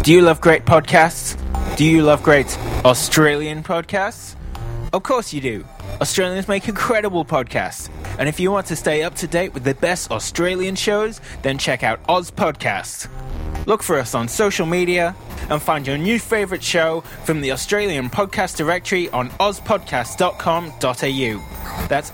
Do you love great podcasts? Do you love great Australian podcasts? Of course you do. Australians make incredible podcasts. And if you want to stay up to date with the best Australian shows, then check out Oz Podcasts. Look for us on social media and find your new favourite show from the Australian podcast directory on ozpodcast.com.au. That's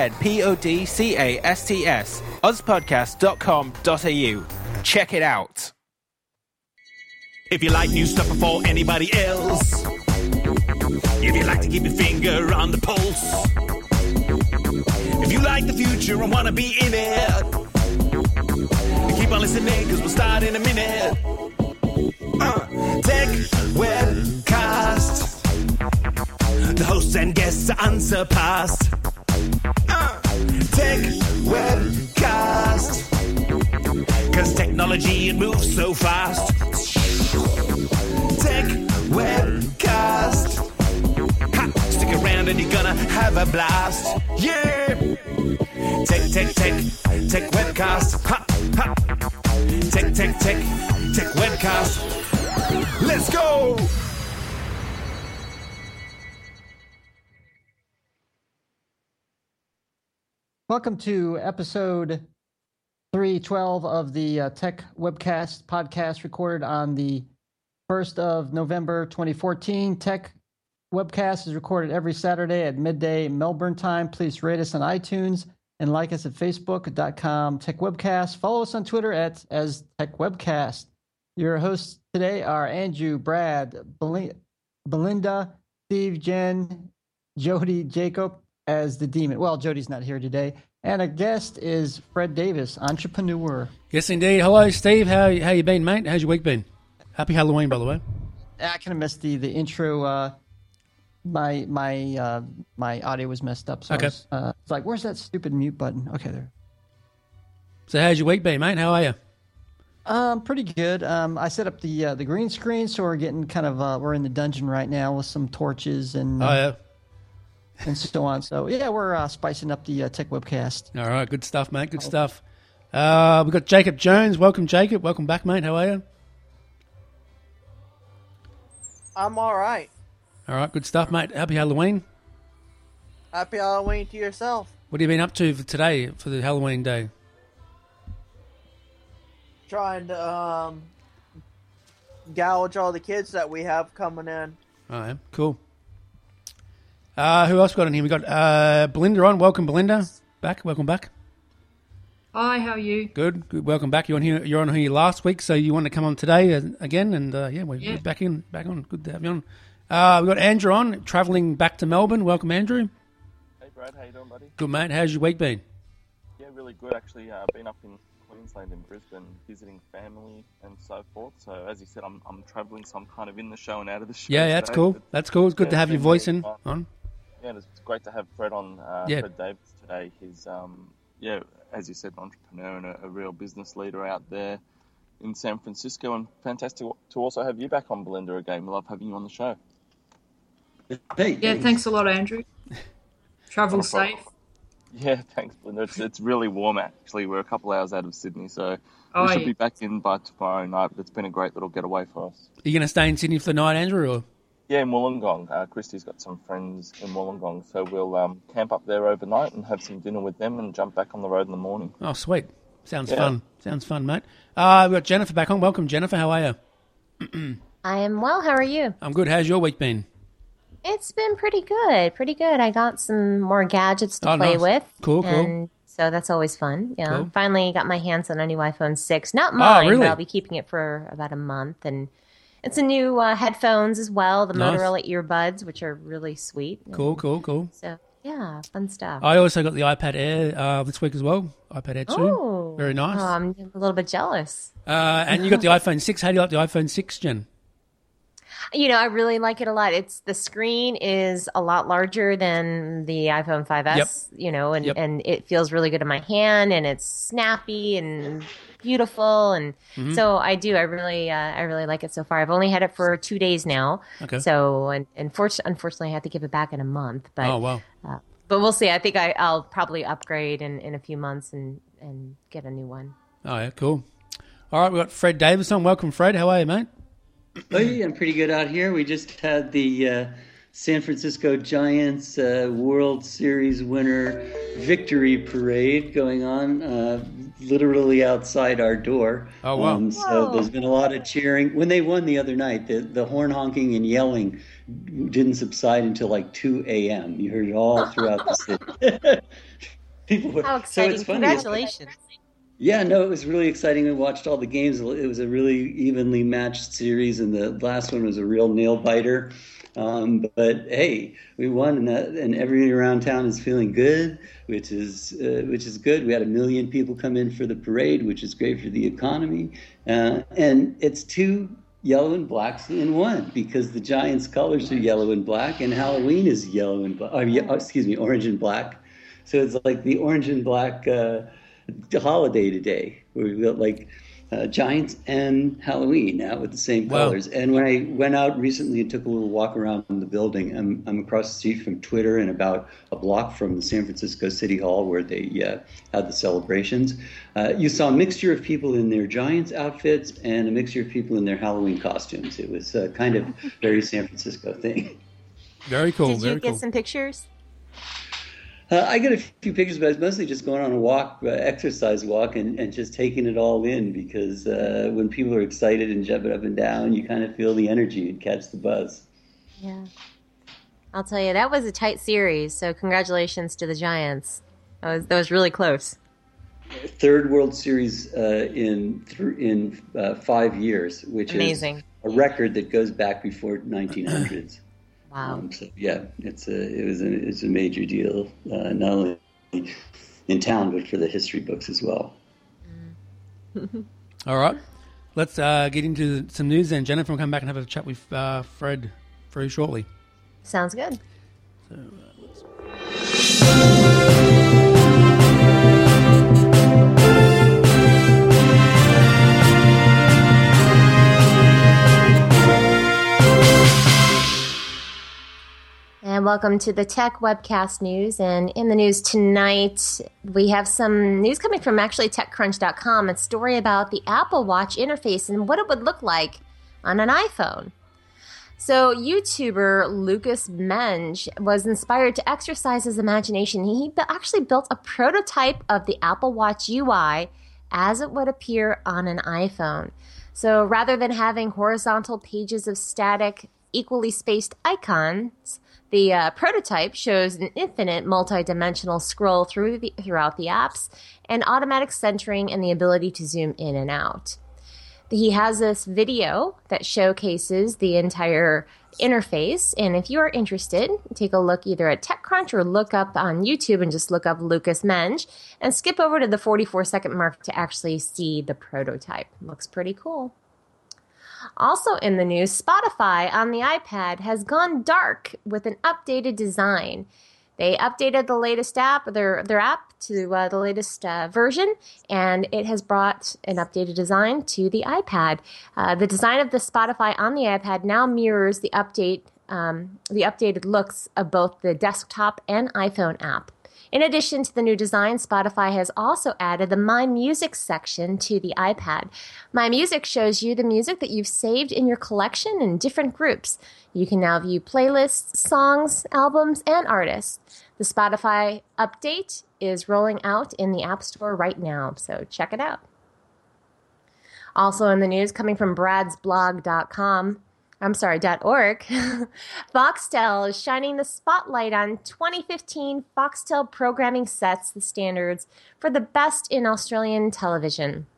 OZPODCASTS, ozpodcast.com.au. Check it out. If you like new stuff before anybody else, if you like to keep your finger on the pulse, if you like the future and want to be in it, keep on listening because we'll start in a minute. Tech Webcast. The hosts and guests are unsurpassed. Tech Webcast. Because technology, it moves so fast. Tech Webcast. Ha! Stick around and you're gonna have a blast. Yeah! Tech Webcast. Ha! Ha! Tech Webcast. Let's go! Welcome to episode 312 of the Tech Webcast podcast, recorded on the 1st of November 2014. Tech Webcast is recorded every Saturday at midday Melbourne time. Please rate us on iTunes and like us at facebook.com Tech Webcast. Follow us on Twitter as Tech Webcast. Your hosts today are Andrew, Brad, Belinda, Steve, Jen, Jody, Jacob as the Demon. Well, Jody's not here today. And a guest is Fred Davis, entrepreneur. Yes, indeed. Hello, Steve. How you been, mate? How's your week been? Happy Halloween, by the way. I kind of missed the intro. My audio was messed up. So okay. It's like, where's that stupid mute button? Okay, there. So how's your week been, mate? How are you? Pretty good. I set up the green screen, so we're getting kind of we're in the dungeon right now with some torches and and so on. So yeah, we're spicing up the Tech Webcast. All right, good stuff, mate. Good stuff. We've got Jacob Jones. Welcome, Jacob. Welcome back, mate. How are you? I'm all right. All right, good stuff, mate. Happy Halloween. Happy Halloween to yourself. What have you been up to for today, for the Halloween day? Trying to gouge all the kids that we have coming in. Oh, yeah. Cool. Who else got in here? We got Belinda on. Welcome, Belinda. Welcome back. Hi, how are you? Good. Welcome back. You're on here last week, so you want to come on today again, and we're back on. Good to have you on. We've got Andrew on, travelling back to Melbourne. Welcome, Andrew. Hey, Brad. How you doing, buddy? Good, mate. How's your week been? Yeah, really good, actually. Been up in Queensland and Brisbane visiting family and so forth. So, as you said, I'm travelling, so I'm kind of in the show and out of the show. Yeah, that's cool. That's cool. It's good to have your voice on. Yeah, it's great to have Fred on. Fred Davis today. He's, as you said, an entrepreneur and a real business leader out there in San Francisco. And fantastic to also have you back on, Belinda, again. We love having you on the show. Hey, yeah, thanks a lot, Andrew. Travel safe. Yeah, thanks, Belinda. It's really warm, actually. We're a couple hours out of Sydney, so we should be back in by tomorrow night. But it's been a great little getaway for us. Are you going to stay in Sydney for the night, Andrew? Or? Yeah, in Wollongong. Christy's got some friends in Wollongong, so we'll camp up there overnight and have some dinner with them and jump back on the road in the morning. Oh, sweet. Sounds fun. Sounds fun, mate. We've got Jennifer back on. Welcome, Jennifer. How are you? I am well. How are you? I'm good. How's your week been? It's been pretty good. I got some more gadgets to play with. Cool. So that's always fun. Yeah. Cool. Finally got my hands on a new iPhone 6. Not mine, really? but I'll be keeping it for about a month. And it's a new headphones as well, the Motorola earbuds, which are really sweet. Cool. So, yeah, fun stuff. I also got the iPad Air this week as well. iPad Air 2. Oh. Very nice. Oh, I'm a little bit jealous. And you got the iPhone 6. How do you like the iPhone 6, Jen? You know, I really like it a lot. The screen is a lot larger than the iPhone 5S, and it feels really good in my hand, and it's snappy and beautiful, and so I really like it so far. I've only had it for 2 days now. Okay. So, and unfortunately I have to give it back in a month, but oh wow. But we'll see. I think I'll probably upgrade in a few months and get a new one. Oh yeah, cool. All right, we've got Fred Davis on. Welcome, Fred. How are you, mate? Oh, yeah, I'm pretty good out here. We just had the San Francisco Giants World Series winner victory parade going on literally outside our door. Oh, wow. So there's been a lot of cheering. When they won the other night, the horn honking and yelling didn't subside until like 2 a.m. You heard it all throughout the city. People were, how exciting. So it's funny. Congratulations. Yeah, no, it was really exciting. We watched all the games. It was a really evenly matched series, and the last one was a real nail-biter. But hey, we won, and everybody around town is feeling good, which is good. We had 1 million people come in for the parade, which is great for the economy. And it's 2 yellow and blacks in one, because the Giants' colors are yellow and black, and Halloween is yellow and black. Orange and black. So it's like the orange and black holiday today, where we've got like Giants and Halloween out with the same colors. Wow. And when I went out recently and took a little walk around the building, I'm across the street from Twitter and about a block from the San Francisco City Hall where they had the celebrations. You saw a mixture of people in their Giants outfits and a mixture of people in their Halloween costumes. It was kind of very San Francisco thing. Very cool. Did you get some pictures? I got a few pictures, but I was mostly just going on a walk, exercise walk, and just taking it all in, because when people are excited and jumping up and down, you kind of feel the energy and catch the buzz. Yeah. I'll tell you, that was a tight series, so congratulations to the Giants. That was really close. 3rd World Series in 5 years, which amazing. Is a record that goes back before 1900s. Wow. So yeah, it's a major deal, not only in town but for the history books as well. All right, let's get into some news then. Jennifer will come back and have a chat with Fred very shortly. Sounds good. So, And welcome to the Tech Webcast News. And in the news tonight, we have some news coming from actually TechCrunch.com, a story about the Apple Watch interface and what it would look like on an iPhone. So YouTuber Lucas Menge was inspired to exercise his imagination. He actually built a prototype of the Apple Watch UI as it would appear on an iPhone. So rather than having horizontal pages of static, equally spaced icons, the prototype shows an infinite multi-dimensional scroll throughout the apps and automatic centering and the ability to zoom in and out. He has this video that showcases the entire interface, and if you are interested, take a look either at TechCrunch or look up on YouTube and just look up Lucas Menge and skip over to the 44-second mark to actually see the prototype. Looks pretty cool. Also in the news, Spotify on the iPad has gone dark with an updated design. They updated the latest app, their app, to the latest version, and it has brought an updated design to the iPad. The design of the Spotify on the iPad now mirrors the updated looks of both the desktop and iPhone app. In addition to the new design, Spotify has also added the My Music section to the iPad. My Music shows you the music that you've saved in your collection in different groups. You can now view playlists, songs, albums, and artists. The Spotify update is rolling out in the App Store right now, so check it out. Also in the news, coming from bradsblog.org, Foxtel is shining the spotlight on 2015 Foxtel programming sets the standards for the best in Australian television.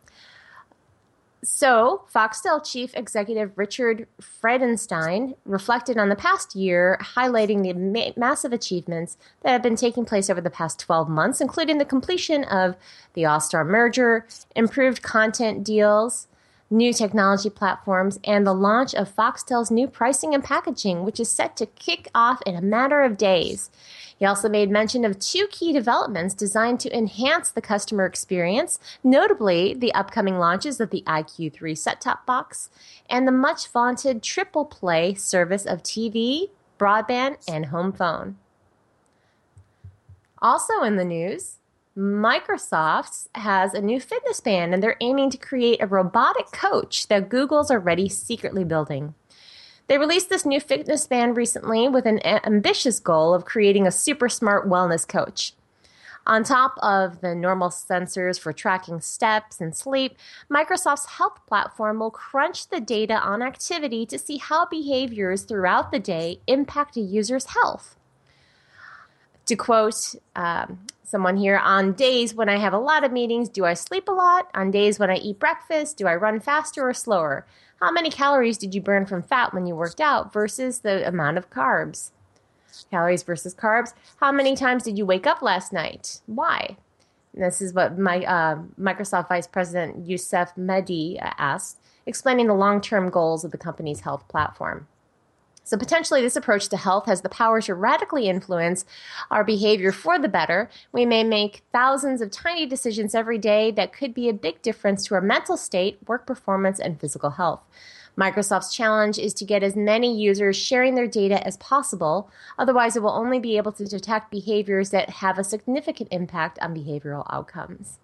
So, Foxtel Chief Executive Richard Freudenstein reflected on the past year, highlighting the massive achievements that have been taking place over the past 12 months, including the completion of the All-Star merger, improved content deals, new technology platforms, and the launch of Foxtel's new pricing and packaging, which is set to kick off in a matter of days. He also made mention of 2 key developments designed to enhance the customer experience, notably the upcoming launches of the iQ3 set-top box and the much-vaunted triple play service of TV, broadband, and home phone. Also in the news, Microsoft has a new fitness band, and they're aiming to create a robotic coach that Google's already secretly building. They released this new fitness band recently with an ambitious goal of creating a super smart wellness coach. On top of the normal sensors for tracking steps and sleep, Microsoft's health platform will crunch the data on activity to see how behaviors throughout the day impact a user's health. To quote someone here, on days when I have a lot of meetings, do I sleep a lot? On days when I eat breakfast, do I run faster or slower? How many calories did you burn from fat when you worked out versus the amount of carbs? Calories versus carbs. How many times did you wake up last night? Why? And this is what my Microsoft Vice President Youssef Mehdi asked, explaining the long-term goals of the company's health platform. So potentially this approach to health has the power to radically influence our behavior for the better. We may make thousands of tiny decisions every day that could be a big difference to our mental state, work performance, and physical health. Microsoft's challenge is to get as many users sharing their data as possible. Otherwise, it will only be able to detect behaviors that have a significant impact on behavioral outcomes.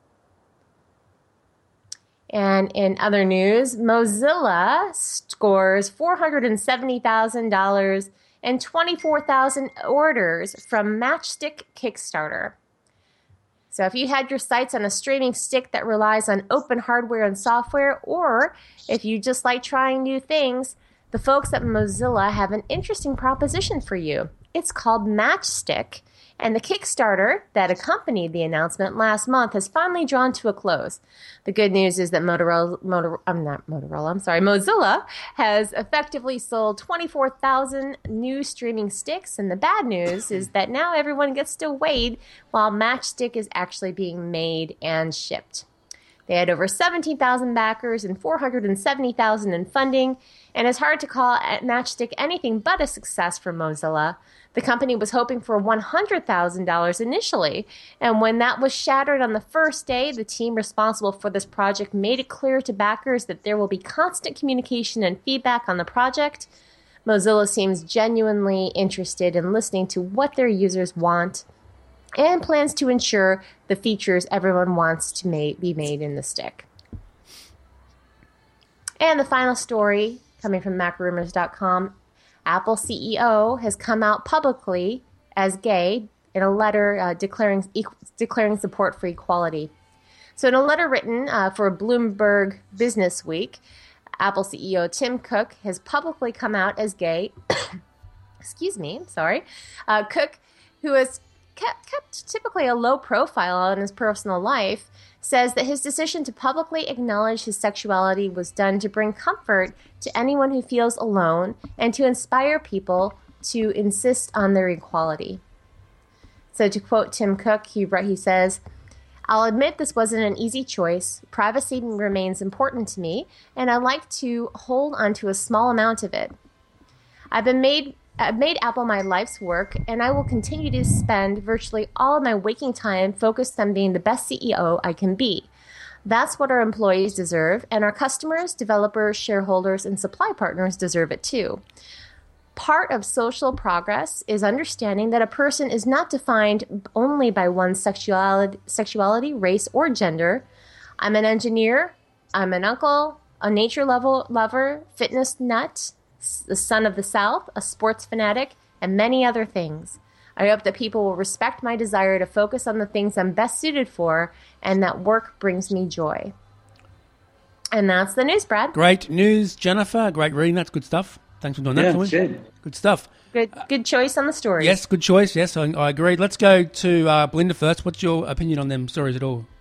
And in other news, Mozilla scores $470,000 and 24,000 orders from Matchstick Kickstarter. So if you had your sights on a streaming stick that relies on open hardware and software, or if you just like trying new things, the folks at Mozilla have an interesting proposition for you. It's called Matchstick, and the Kickstarter that accompanied the announcement last month has finally drawn to a close. The good news is that Mozilla has effectively sold 24,000 new streaming sticks, and the bad news is that now everyone gets to wait while Matchstick is actually being made and shipped. They had over 17,000 backers and 470,000 in funding, and it's hard to call Matchstick anything but a success for Mozilla. The company was hoping for $100,000 initially, and when that was shattered on the first day, the team responsible for this project made it clear to backers that there will be constant communication and feedback on the project. Mozilla seems genuinely interested in listening to what their users want and plans to ensure the features everyone wants to be made in the stick. And the final story, coming from MacRumors.com, Apple CEO has come out publicly as gay in a letter declaring support for equality. So in a letter written for Bloomberg Business Week, Apple CEO Tim Cook has publicly come out as gay. Cook, who has kept typically a low profile in his personal life, says that his decision to publicly acknowledge his sexuality was done to bring comfort to anyone who feels alone and to inspire people to insist on their equality. So to quote Tim Cook, he says, "I'll admit this wasn't an easy choice. Privacy remains important to me, and I like to hold onto a small amount of it. I've made Apple my life's work, and I will continue to spend virtually all of my waking time focused on being the best CEO I can be. That's what our employees deserve, and our customers, developers, shareholders, and supply partners deserve it too. Part of social progress is understanding that a person is not defined only by one's sexuality, race, or gender. I'm an engineer, I'm an uncle, a nature lover, fitness nut, the son of the South, a sports fanatic, and many other things. I hope that people will respect my desire to focus on the things I'm best suited for and that work brings me joy." And that's the news, Brad. Great news, Jennifer. Great reading. That's good stuff. Thanks for doing that for me. Good stuff. Good choice on the stories. Yes, good choice. Yes, I agree. Let's go to Belinda first. What's your opinion on them stories at all?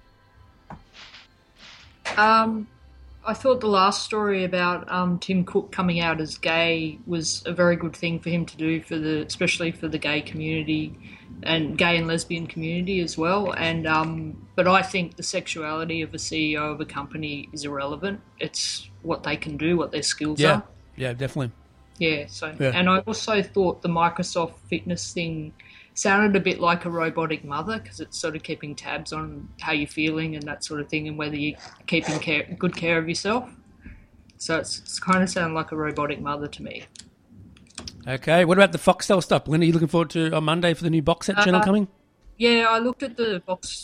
I thought the last story about Tim Cook coming out as gay was a very good thing for him to do, especially for the gay community and gay and lesbian community as well. And but I think the sexuality of a CEO of a company is irrelevant. It's what they can do, what their skills are. Yeah, definitely. Yeah. And I also thought the Microsoft Fitness thing sounded a bit like a robotic mother, because it's sort of keeping tabs on how you're feeling and that sort of thing, and whether you're keeping good care of yourself. So it's kind of sounded like a robotic mother to me. Okay, what about the Foxtel stuff? When are you looking forward to on Monday for the new box set channel coming? Yeah, I looked at the box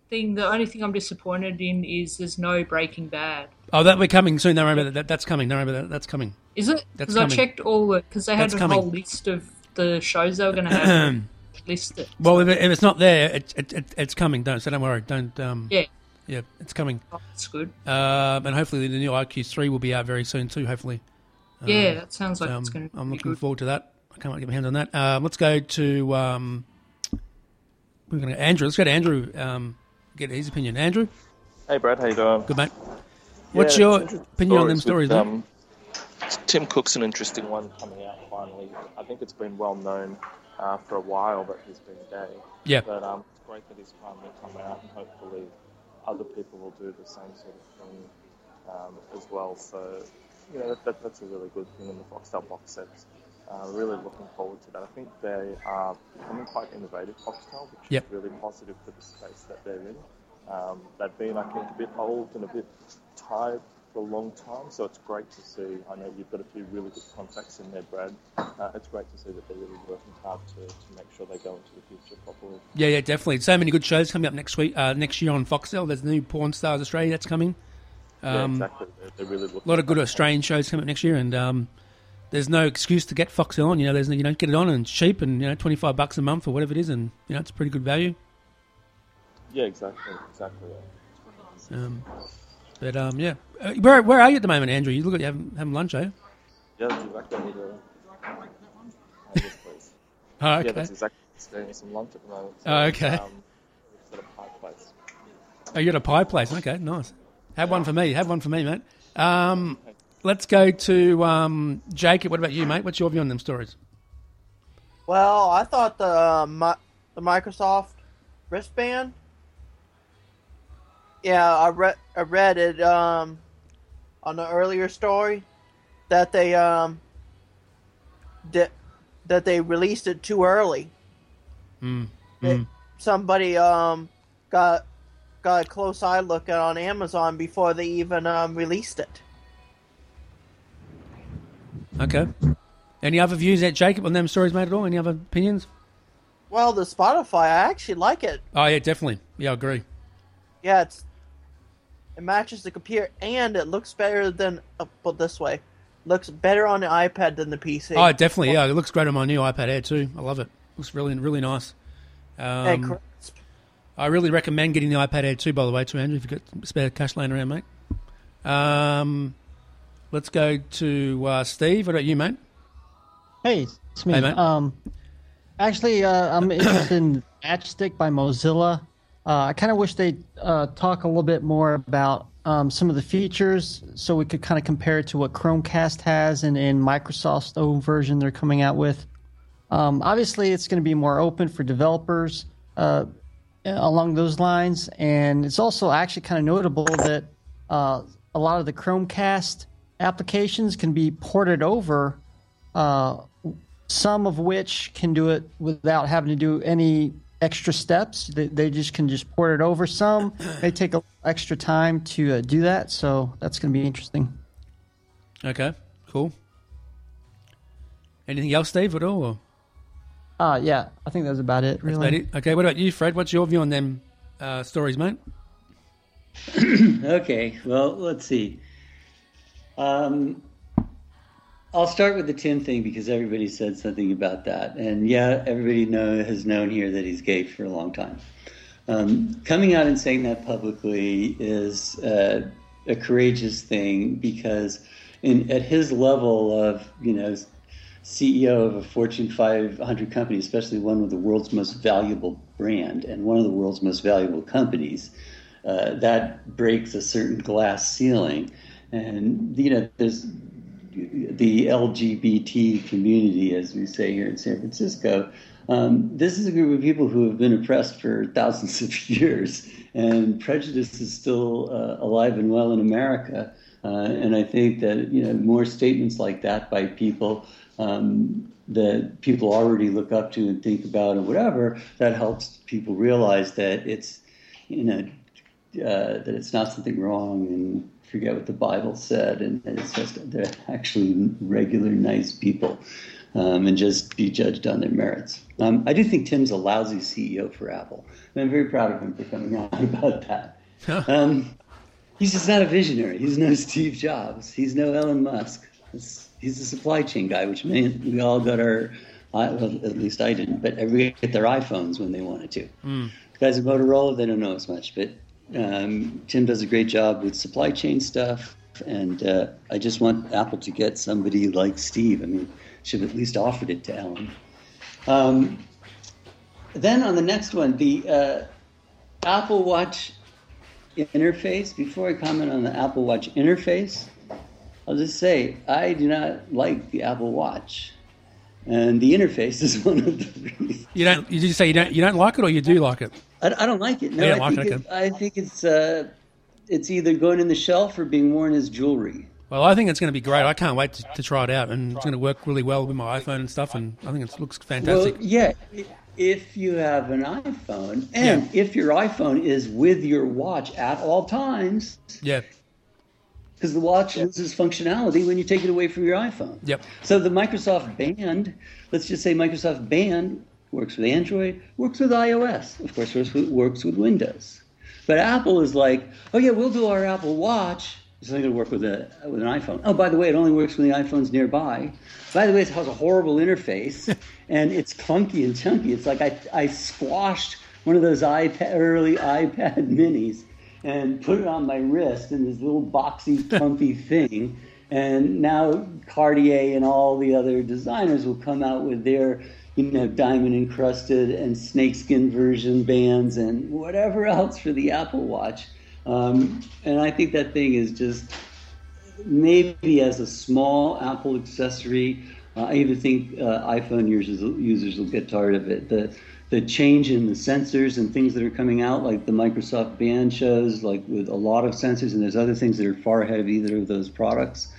The only thing I'm disappointed in is there's no Breaking Bad. Oh, that'll be coming soon. Don't worry about that. That's coming. Don't worry about that. That's coming. Is it? Because I checked because they had a whole list of the shows they were going to have listed. Well, if it's not there, it's coming. Don't worry. Don't. Yeah, it's coming. Oh, that's good. And hopefully the new IQ3 will be out very soon too. Hopefully. Yeah, that sounds like it's going to. I'm looking forward to that. I can't wait to get my hands on that. Let's go to. We're going to Andrew. Let's go to Andrew. Get his opinion. Andrew. Hey, Brad. How you doing? Good, mate. What's your opinion on them stories? Tim Cook's an interesting one coming out finally. I think it's been well known for a while that he's been gay. Yeah. But it's great that he's finally come out, and hopefully other people will do the same sort of thing as well. So, that's a really good thing in the Foxtel box sets. Really looking forward to that. I think they are becoming quite innovative, Foxtel, which is really positive for the space that they're in. They've been, I think, a bit old and a bit tired for a long time, so it's great to see. I know you've got a few really good contacts in there, Brad. It's great to see that they're really working hard to make sure they go into the future properly. Yeah, definitely. So many good shows coming up next year on Foxtel. There's the new Porn Stars Australia that's coming. Yeah, exactly. They're really looking a lot of good Australian shows coming up next year, and there's no excuse to get Foxtel on. There's get it on and cheap, and $25 a month or whatever it is, and it's pretty good value. Yeah, exactly. Yeah. Where are you at the moment, Andrew? You look like you're having lunch, eh? Yeah, that's exactly what we're this place. Oh, okay. Yeah, that's exactly getting some lunch at the moment. So, okay. It's at a pie place. Oh, you're at a pie place. Okay, nice. Have one for me, mate. Let's go to Jacob. What about you, mate? What's your view on them stories? Well, I thought the Microsoft wristband. Yeah, I read it on the earlier story that they that they released it too early. Somebody got a close eye look at on Amazon before they even released it. Okay. Any other views at Jacob on them stories, mate, at all? Any other opinions? Well, the Spotify, I actually like it. Oh, yeah, definitely. Yeah, I agree. Yeah, it matches the computer, and it looks better than, put this way, looks better on the iPad than the PC. Oh, definitely, yeah. It looks great on my new iPad Air, too. I love it. Looks really, really nice. I really recommend getting the iPad Air 2, by the way, too, Andrew, if you've got spare cash laying around, mate. Let's go to Steve. What about you, mate? Hey, it's me. Hey, mate. Actually, I'm interested in Matchstick by Mozilla. I kind of wish they'd talk a little bit more about some of the features so we could kind of compare it to what Chromecast has and Microsoft's own version they're coming out with. Obviously, it's going to be more open for developers along those lines. And it's also actually kind of notable that a lot of the Chromecast applications can be ported over, some of which can do it without having to do any extra steps. They just can just port it over. Some may take a extra time to do that, so that's going to be interesting. Okay, cool. Anything else, Steve, at all? Yeah, I think that's about it, really. That's about it. Okay, what about you, Fred? What's your view on them stories, mate? Okay, well, let's see. I'll start with the Tim thing because everybody said something about that. And yeah, everybody has known here that he's gay for a long time. Coming out and saying that publicly is a courageous thing because at his level of, CEO of a Fortune 500 company, especially one of the world's most valuable brand and one of the world's most valuable companies, that breaks a certain glass ceiling. And, there's the LGBT community, as we say here in San Francisco. This is a group of people who have been oppressed for thousands of years, and prejudice is still alive and well in America. And I think that, more statements like that by people that people already look up to and think about and whatever, that helps people realize that it's, that it's not something wrong and forget what the Bible said, and it's just they're actually regular, nice people. and just be judged on their merits. I do think Tim's a lousy CEO for Apple. And I'm very proud of him for coming out about that. He's just not a visionary. He's no Steve Jobs. He's no Elon Musk. He's a supply chain guy, which meant we all got our, well, at least I didn't, but everybody get their iPhones when they wanted to. Guys at Motorola, they don't know as much, but Tim does a great job with supply chain stuff, and I just want Apple to get somebody like Steve. I mean, should have at least offered it to Ellen. Then on the next one, the Apple Watch interface. Before I comment on the Apple Watch interface, I'll just say I do not like the Apple Watch, and the interface is one of the reasons. You don't? You just say you don't like it, or you do like it? I don't like it. No, I think it's either going in the shelf or being worn as jewelry. Well, I think it's going to be great. I can't wait to try it out, and it's going to work really well with my iPhone and stuff, and I think it looks fantastic. Well, yeah, if you have an iPhone, and if your iPhone is with your watch at all times. Yeah. Because the watch loses functionality when you take it away from your iPhone. Yep. So the Microsoft Band, let's just say Microsoft Band works with Android, works with iOS, of course, works with Windows. But Apple is like, oh yeah, we'll do our Apple Watch. It's only going to work with an iPhone. Oh, by the way, it only works when the iPhone's nearby. By the way, it has a horrible interface, and it's clunky and chunky. It's like I squashed one of those early iPad minis and put it on my wrist in this little boxy, clumpy thing. And now Cartier and all the other designers will come out with their, diamond-encrusted and snakeskin version bands and whatever else for the Apple Watch. And I think that thing is just maybe as a small Apple accessory. I even think iPhone users will get tired of it. The change in the sensors and things that are coming out, like the Microsoft Band shows, like with a lot of sensors, and there's other things that are far ahead of either of those products.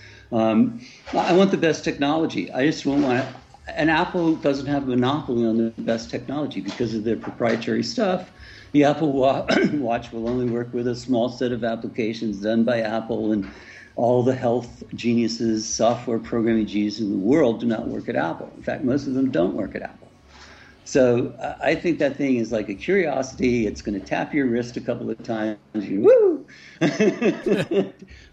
I want the best technology. I just don't want to. And Apple doesn't have a monopoly on the best technology because of their proprietary stuff. The Apple Watch will only work with a small set of applications done by Apple, and all the health geniuses, software programming geniuses in the world do not work at Apple. In fact, most of them don't work at Apple. So I think that thing is like a curiosity. It's going to tap your wrist a couple of times. Woo! And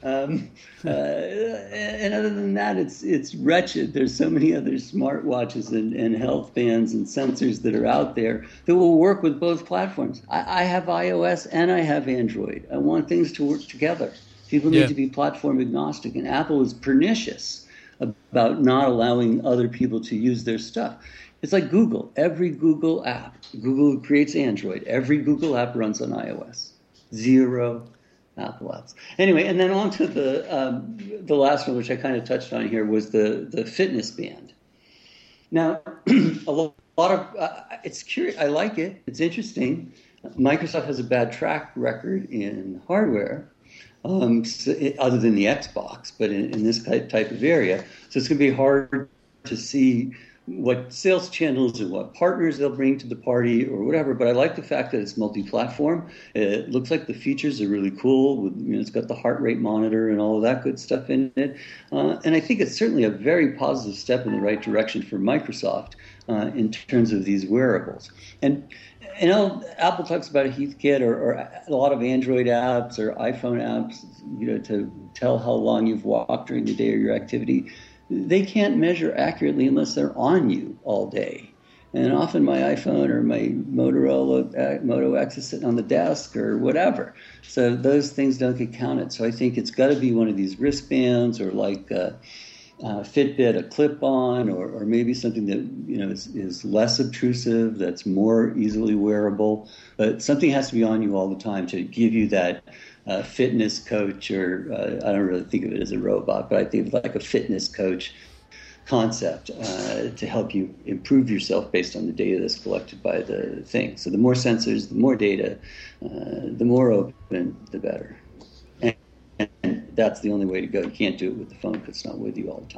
other than that, it's wretched. There's so many other smartwatches and health bands and sensors that are out there that will work with both platforms. I have iOS and I have Android. I want things to work together. People need to be platform agnostic, and Apple is pernicious about not allowing other people to use their stuff. It's like Google. Every Google app, Google creates Android. Every Google app runs on iOS. 0 Apple apps. Anyway, and then on to the last one, which I kind of touched on here, was the fitness band. Now, a lot of it's curious. I like it. It's interesting. Microsoft has a bad track record in hardware, other than the Xbox, but in this type of area. So it's going to be hard to see what sales channels and what partners they'll bring to the party or whatever. But I like the fact that it's multi-platform. It looks like the features are really cool. It's got the heart rate monitor and all of that good stuff in it. And I think it's certainly a very positive step in the right direction for Microsoft in terms of these wearables. And Apple talks about a Heathkit or a lot of Android apps or iPhone apps, to tell how long you've walked during the day or your activity. They can't measure accurately unless they're on you all day. And often my iPhone or my Motorola Moto X is sitting on the desk or whatever. So those things don't get counted. So I think it's got to be one of these wristbands or like Fitbit, a clip-on, or maybe something that is less obtrusive, that's more easily wearable. But something has to be on you all the time to give you that fitness coach, or I don't really think of it as a robot, but I think of like a fitness coach concept to help you improve yourself based on the data that's collected by the thing. So the more sensors, the more data, the more open, the better. And that's the only way to go. You can't do it with the phone because it's not with you all the time.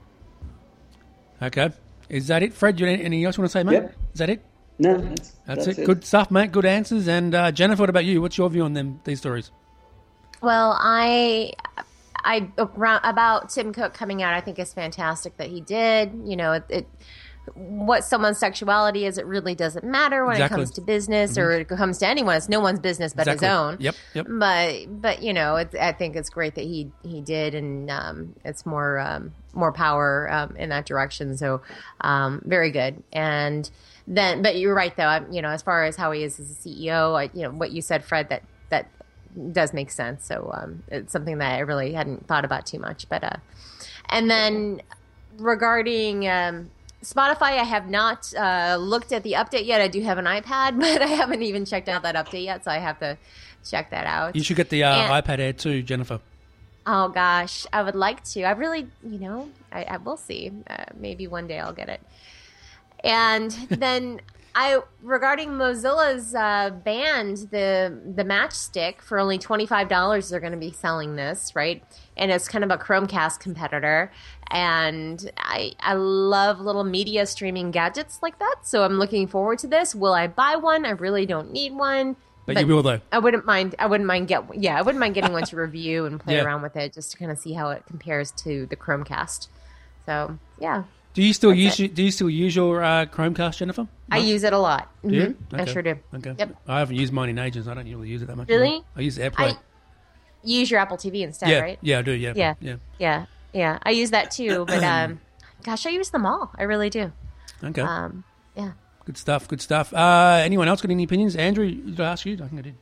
Okay. Is that it, Fred? Anything else you want to say, mate? Yep. Is that it? No, that's it. Good stuff, mate. Good answers. And Jennifer, what about you? What's your view on these stories? Well, I about Tim Cook coming out, I think it's fantastic that he did. You know, what someone's sexuality is, it really doesn't matter when it comes to business or it comes to anyone. It's no one's business but his own. Yep. But you know, I think it's great that he did, and it's more power in that direction. So very good. And then, but you're right though. You know, as far as how he is as a CEO, you know what you said, Fred, that does make sense. So it's something that I really hadn't thought about too much. But and then regarding Spotify, I have not looked at the update yet. I do have an iPad, but I haven't even checked out that update yet, so I have to check that out. You should get the iPad Air too, Jennifer. Oh, gosh. I would like to. I really, you know, I will see. Maybe one day I'll get it. And then regarding Mozilla's band, the Matchstick, for only $25, they're going to be selling this, right? And it's kind of a Chromecast competitor. And I love little media streaming gadgets like that, so I'm looking forward to this. Will I buy one? I really don't need one. But you will, though. I wouldn't mind getting one to review and play around with it, just to kind of see how it compares to the Chromecast. So, yeah. Do you still use your Chromecast, Jennifer? No? I use it a lot. Mm-hmm. Do you? Okay. I sure do. Okay. Yep. I haven't used mine in ages. I don't really use it that much. Really? I use AirPlay. You use your Apple TV instead, right? Yeah, I do. Yeah. I use that too, but gosh, I use them all. I really do. Okay. Yeah. Good stuff. Anyone else got any opinions? Andrew, did I ask you? I think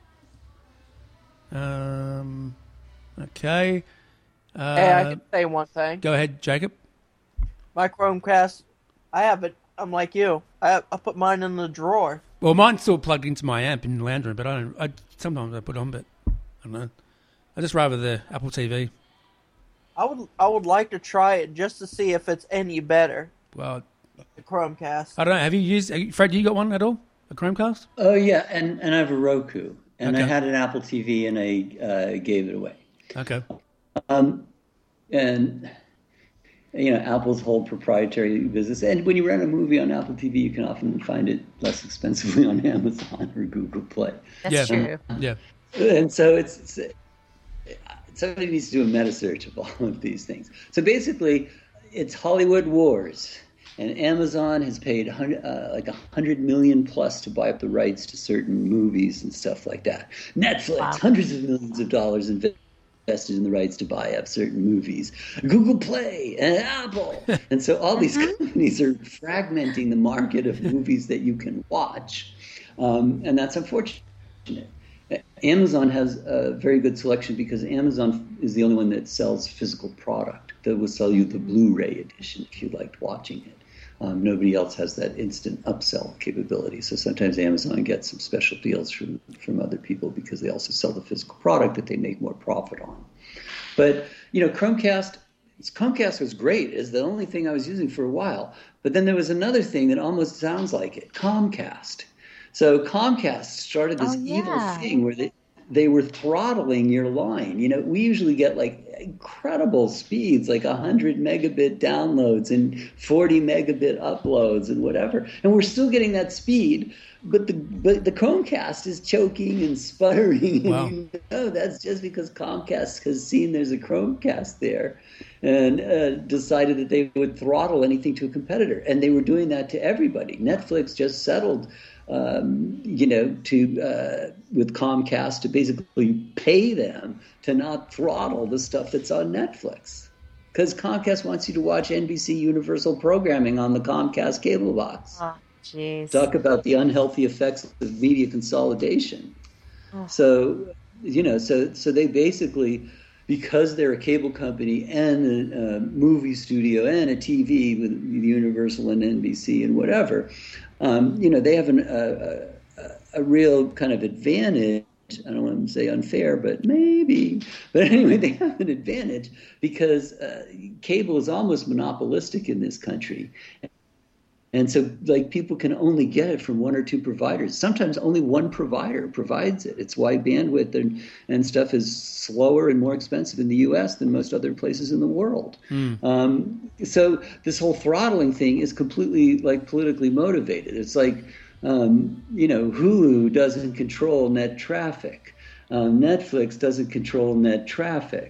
I did. Okay. Hey, I can say one thing. Go ahead, Jacob. My Chromecast, I have it. I'm like you. I put mine in the drawer. Well, mine's still plugged into my amp in the lounge room, but sometimes I put it on, but I don't know. I just rather the Apple TV. I would like to try it just to see if it's any better. Well, the Chromecast. I don't know. Have you used, Fred? You got one at all? A Chromecast? Oh yeah, and I have a Roku, and I had an Apple TV, and I gave it away. Okay. And you know, Apple's whole proprietary business, and when you rent a movie on Apple TV, you can often find it less expensively on Amazon or Google Play. That's true. Yeah. And so somebody needs to do a meta search of all of these things. So basically, it's Hollywood Wars, and Amazon has paid like $100 million plus to buy up the rights to certain movies and stuff like that. Netflix, hundreds of millions of dollars invested in the rights to buy up certain movies. Google Play and Apple, and so all these companies are fragmenting the market of movies that you can watch, and that's unfortunate. Amazon has a very good selection because Amazon is the only one that sells physical product, that will sell you the Blu-ray edition if you liked watching it. Nobody else has that instant upsell capability. So sometimes Amazon gets some special deals from other people because they also sell the physical product that they make more profit on. But, you know, Chromecast was great. It's the only thing I was using for a while. But then there was another thing that almost sounds like it, Comcast. So Comcast started this evil thing where they were throttling your line. You know, we usually get like incredible speeds, like 100 megabit downloads and 40 megabit uploads and whatever. And we're still getting that speed, but the Chromecast is choking and sputtering. Wow. And you know, that's just because Comcast has seen there's a Chromecast there and decided that they would throttle anything to a competitor. And they were doing that to everybody. Netflix just settled with Comcast to basically pay them to not throttle the stuff that's on Netflix. Because Comcast wants you to watch NBC Universal programming on the Comcast cable box. Oh, jeez. Talk about the unhealthy effects of media consolidation. Oh. So, you know, so they basically, because they're a cable company and a movie studio and a TV with Universal and NBC and whatever, you know, they have a real kind of advantage. I don't want to say unfair, but maybe. But anyway, they have an advantage because cable is almost monopolistic in this country. And so, like, people can only get it from one or two providers. Sometimes only one provider provides it. It's why bandwidth and stuff is slower and more expensive in the U.S. than most other places in the world. So this whole throttling thing is completely, like, politically motivated. It's like, you know, Hulu doesn't control net traffic. Netflix doesn't control net traffic.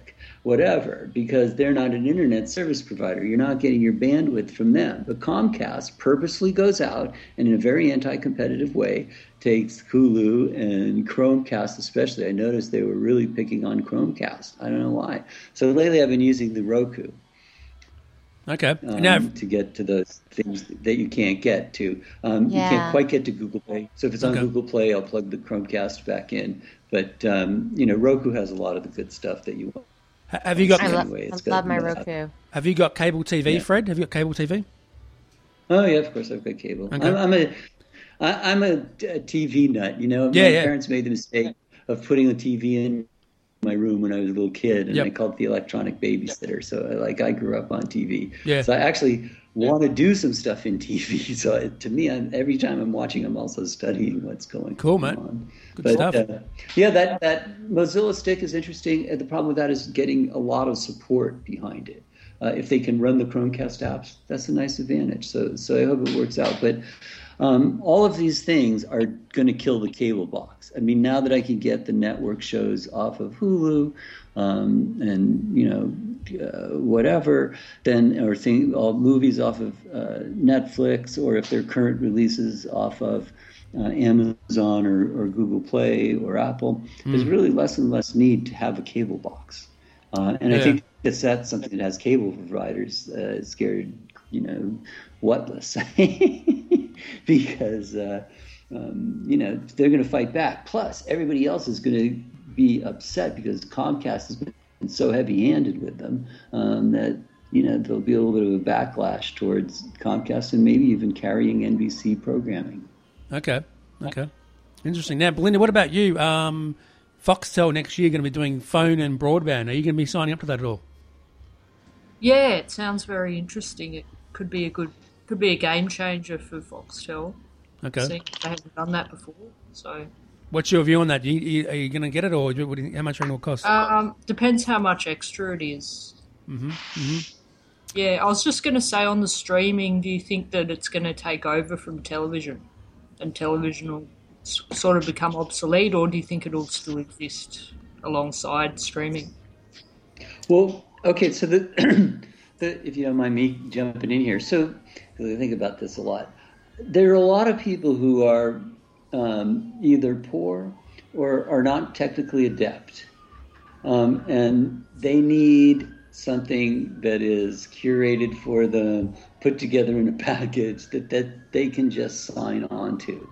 whatever, because they're not an internet service provider. You're not getting your bandwidth from them. But Comcast purposely goes out and in a very anti-competitive way takes Hulu and Chromecast especially. I noticed they were really picking on Chromecast. I don't know why. So lately I've been using the Roku. Okay. To get to those things that you can't get to. You can't quite get to Google Play. So if it's on Google Play, I'll plug the Chromecast back in. But, Roku has a lot of the good stuff that you want. Have you got? I love my Roku. Have you got cable TV, Fred? Have you got cable TV? Oh yeah, of course I've got cable. Okay. I'm a TV nut. My parents made the mistake of putting a TV in my room when I was a little kid, and I called it the electronic babysitter. So I grew up on TV. Yeah. So I actually want to do some stuff in TV. So to me, every time I'm watching, I'm also studying what's going on. Cool, man. Good stuff. That Mozilla Stick is interesting. The problem with that is getting a lot of support behind it. If they can run the Chromecast apps, that's a nice advantage. So I hope it works out. But all of these things are going to kill the cable box. I mean, now that I can get the network shows off of Hulu, whatever, then all movies off of Netflix, or if they're current releases off of Amazon or Google Play or Apple, there's really less and less need to have a cable box. I think that's something that has cable providers scared, whatless, because they're going to fight back. Plus, everybody else is going to be upset because Comcast has been so heavy-handed with them that there'll be a little bit of a backlash towards Comcast and maybe even carrying NBC programming. Okay. Interesting. Now, Belinda, what about you? Foxtel next year going to be doing phone and broadband. Are you going to be signing up to that at all? Yeah, it sounds very interesting. It could be a game changer for Foxtel. Okay. They haven't done that before, so. What's your view on that? Are you going to get it, or how much it will cost? Depends how much extra it is. Mm-hmm. Yeah, I was just going to say on the streaming, do you think that it's going to take over from television, and television will sort of become obsolete, or do you think it'll still exist alongside streaming? Well, okay, so if you don't mind me jumping in here, so I think about this a lot. There are a lot of people who are either poor or are not technically adept, and they need something that is curated for them, put together in a package that they can just sign on to.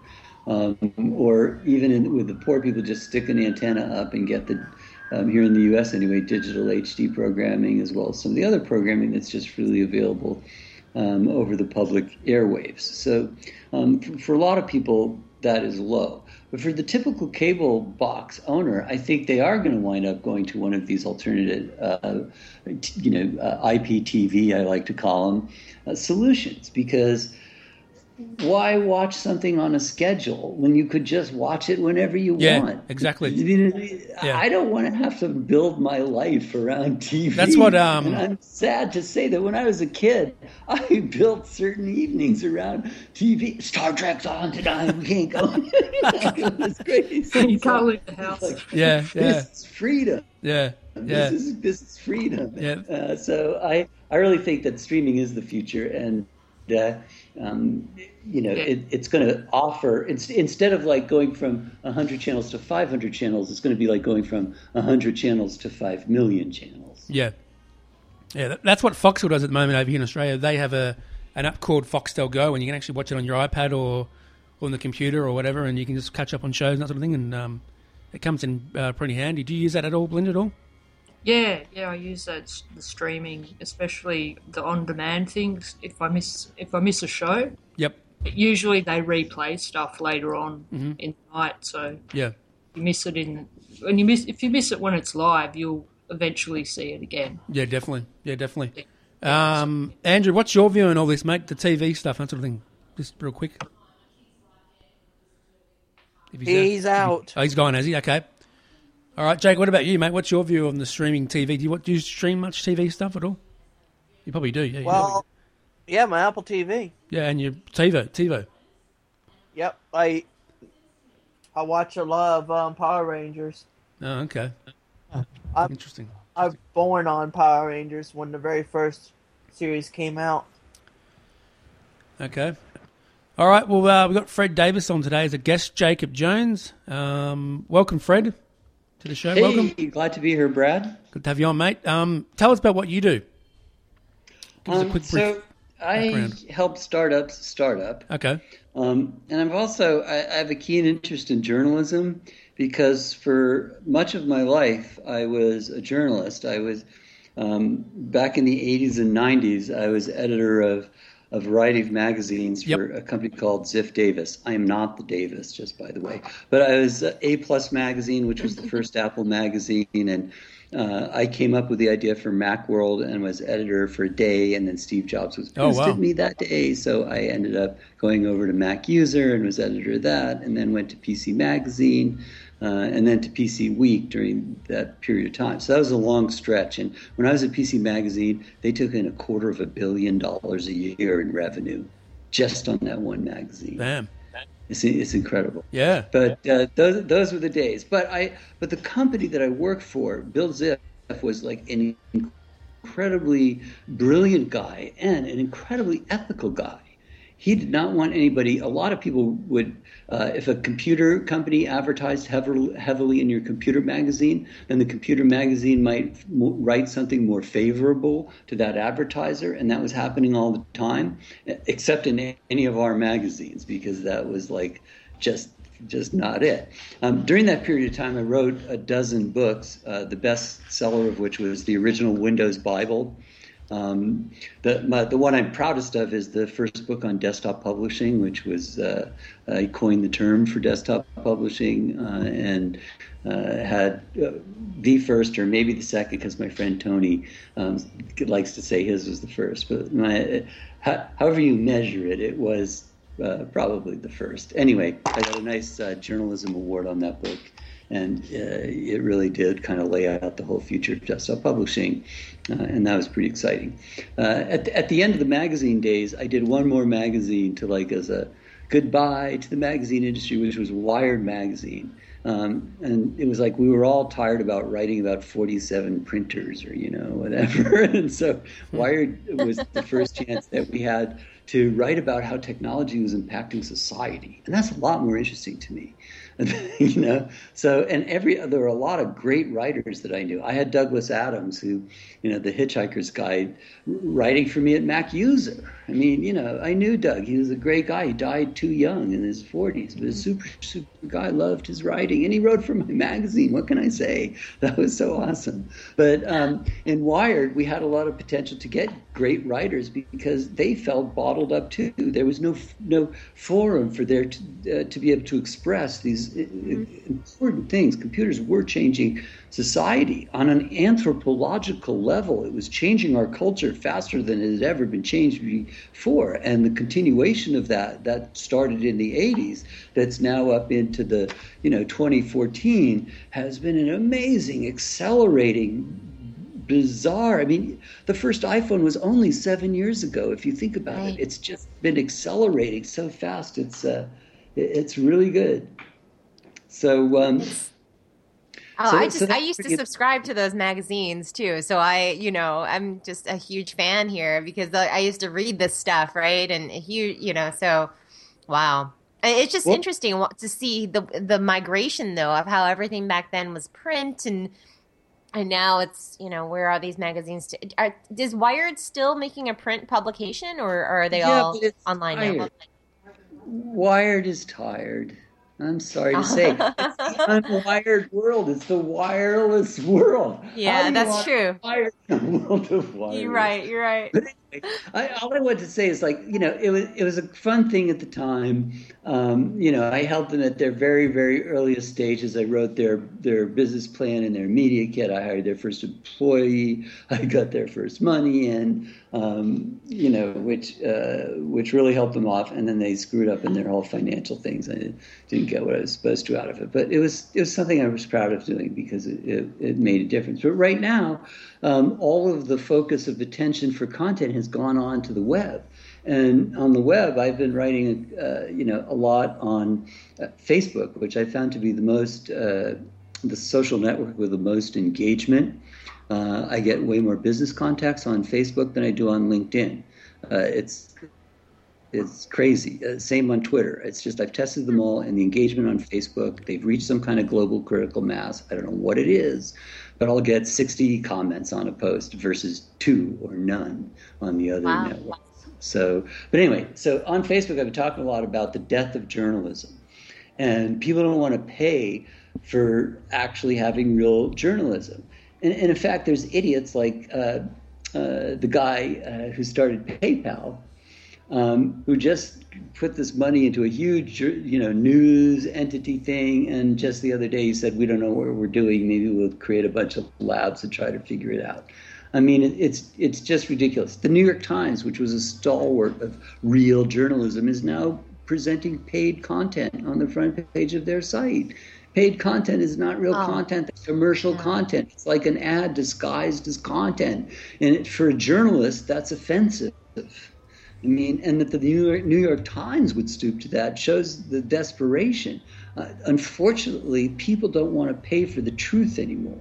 Or even with the poor people, just stick an antenna up and get the, here in the U.S. anyway, digital HD programming, as well as some of the other programming that's just freely available over the public airwaves. So for a lot of people, that is low. But for the typical cable box owner, I think they are going to wind up going to one of these alternative, IPTV, I like to call them, solutions, because why watch something on a schedule when you could just watch it whenever you want? Yeah, exactly. I don't want to have to build my life around TV. That's what. And I'm sad to say that when I was a kid, I built certain evenings around TV. Star Trek's on tonight. We can't go. It was crazy. You can't leave the house. This is freedom. This is freedom. Yeah. So I really think that streaming is the future, and it's going to offer, instead of like going from 100 channels to 500 channels, it's going to be like going from 100 channels to 5 million channels. Yeah, that's what Foxtel does at the moment over here in Australia. They have an app called Foxtel Go, and you can actually watch it on your iPad or on the computer or whatever, and you can just catch up on shows and that sort of thing, and it comes in pretty handy. Do you use that at all, Belinda, at all? Yeah, I use that, the streaming, especially the on-demand things. If I miss a show, usually they replay stuff later on in the night. So you miss it if you miss it when it's live, you'll eventually see it again. Yeah, definitely. Andrew, what's your view on all this, mate? The TV stuff, that sort of thing. Just real quick. He's out. Oh, he's gone, has he? Okay. All right, Jake, what about you, mate? What's your view on the streaming TV? Do you stream much TV stuff at all? You probably do, yeah. Well, yeah, my Apple TV. Yeah, and your TiVo. Yep, I watch a lot of Power Rangers. Oh, okay. Interesting. I was born on Power Rangers when the very first series came out. Okay. All right, well, we've got Fred Davis on today as a guest, Jacob Jones. Welcome, Fred, to the show. Hey, welcome. Glad to be here, Brad. Good to have you on, mate. Tell us about what you do. Give us a quick brief background. I help startups start up. Okay. And I have a keen interest in journalism because for much of my life, I was a journalist. I was, back in the 80s and 90s, I was editor of a variety of magazines for a company called Ziff Davis. I am not the Davis, just by the way. But I was A Plus Magazine, which was the first Apple magazine, and I came up with the idea for Macworld and was editor for a day, and then Steve Jobs was visited me that day, so I ended up going over to Mac User and was editor of that, and then went to PC Magazine, and then to PC Week during that period of time. So that was a long stretch. And when I was at PC Magazine, they took in $250 million a year in revenue just on that one magazine. Damn. It's incredible. Yeah. But those were the days. But the company that I worked for, Bill Ziff, was like an incredibly brilliant guy and an incredibly ethical guy. He did not want anybody. A lot of people would, if a computer company advertised heavily in your computer magazine, then the computer magazine might write something more favorable to that advertiser, and that was happening all the time, except in any of our magazines, because that was like just not it. During that period of time, I wrote a dozen books, the best seller of which was the original Windows Bible. The one I'm proudest of is the first book on desktop publishing, which was I coined the term for desktop publishing and had the first or maybe the second, because my friend Tony likes to say his was the first. But however you measure it, it was probably the first. Anyway, I got a nice journalism award on that book. And it really did kind of lay out the whole future of desktop publishing, and that was pretty exciting. At the end of the magazine days, I did one more magazine to like as a goodbye to the magazine industry, which was Wired magazine. And it was like we were all tired about writing about 47 printers or whatever, and so Wired was the first chance that we had to write about how technology was impacting society, and that's a lot more interesting to me. So there were a lot of great writers that I knew. I had Douglas Adams, who, the Hitchhiker's Guide, writing for me at Mac User. I mean, I knew Doug. He was a great guy. He died too young in his 40s, but a super, super guy, loved his writing, and he wrote for my magazine. What can I say? That was so awesome. But in Wired, we had a lot of potential to get great writers because they felt bottled up too. There was no forum for there to be able to express these important things. Computers were changing society on an anthropological level. It was changing our culture faster than it had ever been changed before, and the continuation of that started in the 80s, that's now up into the 2014, has been an amazing, accelerating, bizarre. I mean, the first iPhone was only 7 years ago. If you think about it, it's just been accelerating so fast. It's really good. So, I used to subscribe to those magazines too. So I'm just a huge fan here because I used to read this stuff, right? And so wow. It's just interesting to see the migration though of how everything back then was print and now it's, where are these magazines? Is Wired still making a print publication or are they all online now? Wired is tired. I'm sorry to say. It's the unwired world. It's the wireless world. Yeah, that's true. The world of wireless. You're right. All I want to say is it was a fun thing at the time. I helped them at their very, very earliest stages. I wrote their business plan and their media kit. I hired their first employee. I got their first money in, which really helped them off. And then they screwed up in their whole financial things. I didn't get what I was supposed to out of it. But it was something I was proud of doing because it made a difference. But right now, all of the focus of attention for content has gone on to the web. And on the web, I've been writing, a lot on Facebook, which I found to be the social network with the most engagement. I get way more business contacts on Facebook than I do on LinkedIn. It's crazy. Same on Twitter. It's just I've tested them all, and the engagement on Facebook, they've reached some kind of global critical mass. I don't know what it is, but I'll get 60 comments on a post versus 2 or none on the other networks. So, but anyway, so on Facebook, I've been talking a lot about the death of journalism, and people don't want to pay for actually having real journalism. And in fact, there's idiots like the guy who started PayPal, who just put this money into a huge, news entity thing. And just the other day he said, we don't know what we're doing. Maybe we'll create a bunch of labs and try to figure it out. I mean, it's just ridiculous. The New York Times, which was a stalwart of real journalism, is now presenting paid content on the front page of their site. Paid content is not real content. It's commercial content. It's like an ad disguised as content. And for a journalist, that's offensive. I mean, and that the New York Times would stoop to that shows the desperation. Unfortunately, people don't want to pay for the truth anymore.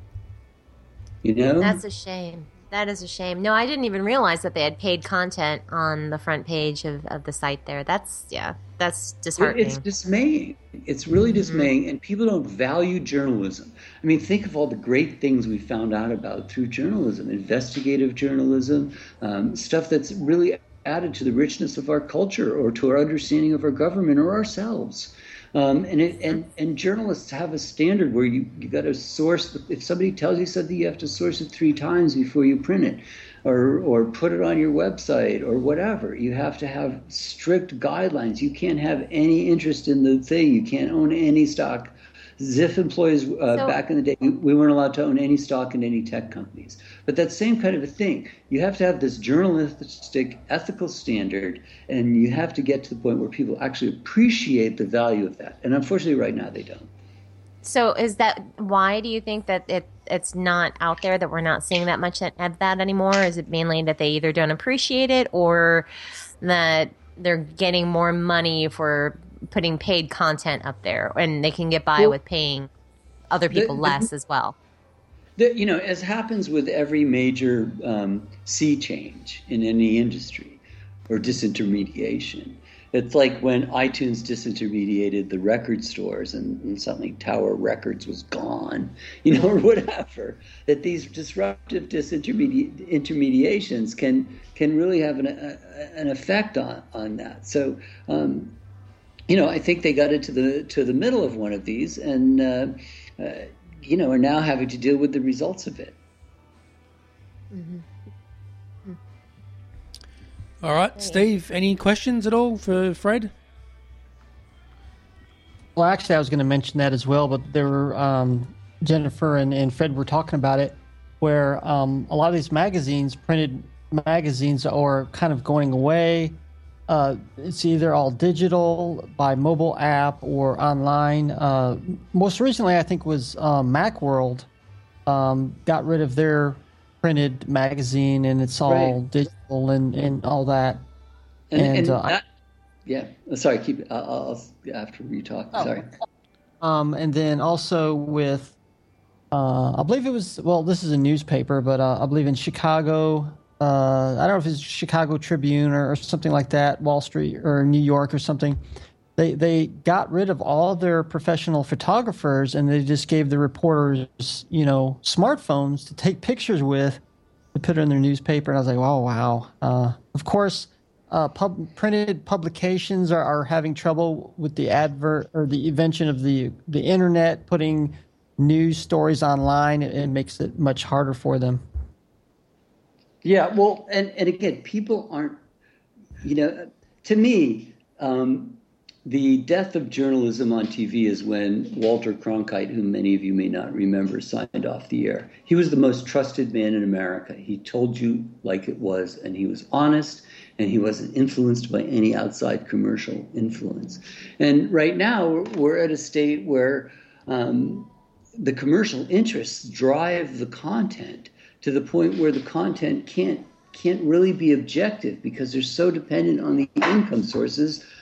You know? That's a shame. That is a shame. No, I didn't even realize that they had paid content on the front page of the site there. That's disheartening. It's dismaying. It's really dismaying, and people don't value journalism. I mean, think of all the great things we found out about through journalism, investigative journalism, stuff that's really added to the richness of our culture or to our understanding of our government or ourselves. And journalists have a standard where you got to source. If somebody tells you something, you have to source it 3 times before you print it, or put it on your website or whatever. You have to have strict guidelines. You can't have any interest in the thing. You can't own any stock. Ziff employees back in the day, we weren't allowed to own any stock in any tech companies. But that same kind of a thing. You have to have this journalistic ethical standard, and you have to get to the point where people actually appreciate the value of that. And unfortunately, right now, they don't. So why do you think that it's not out there, that we're not seeing that much of that anymore? Is it mainly that they either don't appreciate it or that they're getting more money for putting paid content up there and they can get by with paying other people less as well? As happens with every major sea change in any industry or disintermediation, it's like when iTunes disintermediated the record stores and suddenly Tower Records was gone, or whatever, that these disruptive disintermediations can really have an effect on that. So, I think they got into the middle of one of these and, are now having to deal with the results of it. Mm-hmm. All right, Steve, any questions at all for Fred? Well, actually, I was going to mention that as well, but there were Jennifer and Fred were talking about it, where a lot of these printed magazines, are kind of going away. It's either all digital by mobile app or online. Most recently, I think, was Macworld got rid of their printed magazine, and it's all digital and all that. Sorry, keep it. I'll after you talk. Sorry. And then also with, I believe it was, this is a newspaper, but I believe in Chicago. I don't know if it's Chicago Tribune or something like that, Wall Street or New York or something. They got rid of all of their professional photographers, and they just gave the reporters, smartphones to take pictures with, to put it in their newspaper. And I was like, wow. Of course, printed publications are having trouble with the invention of the internet, putting news stories online. It makes it much harder for them. Yeah, well, and again, people aren't, to me, the death of journalism on TV is when Walter Cronkite, whom many of you may not remember, signed off the air. He was the most trusted man in America. He told you like it was, and he was honest, and he wasn't influenced by any outside commercial influence. And right now, we're at a state where the commercial interests drive the content to the point where the content can't really be objective because they're so dependent on the income sources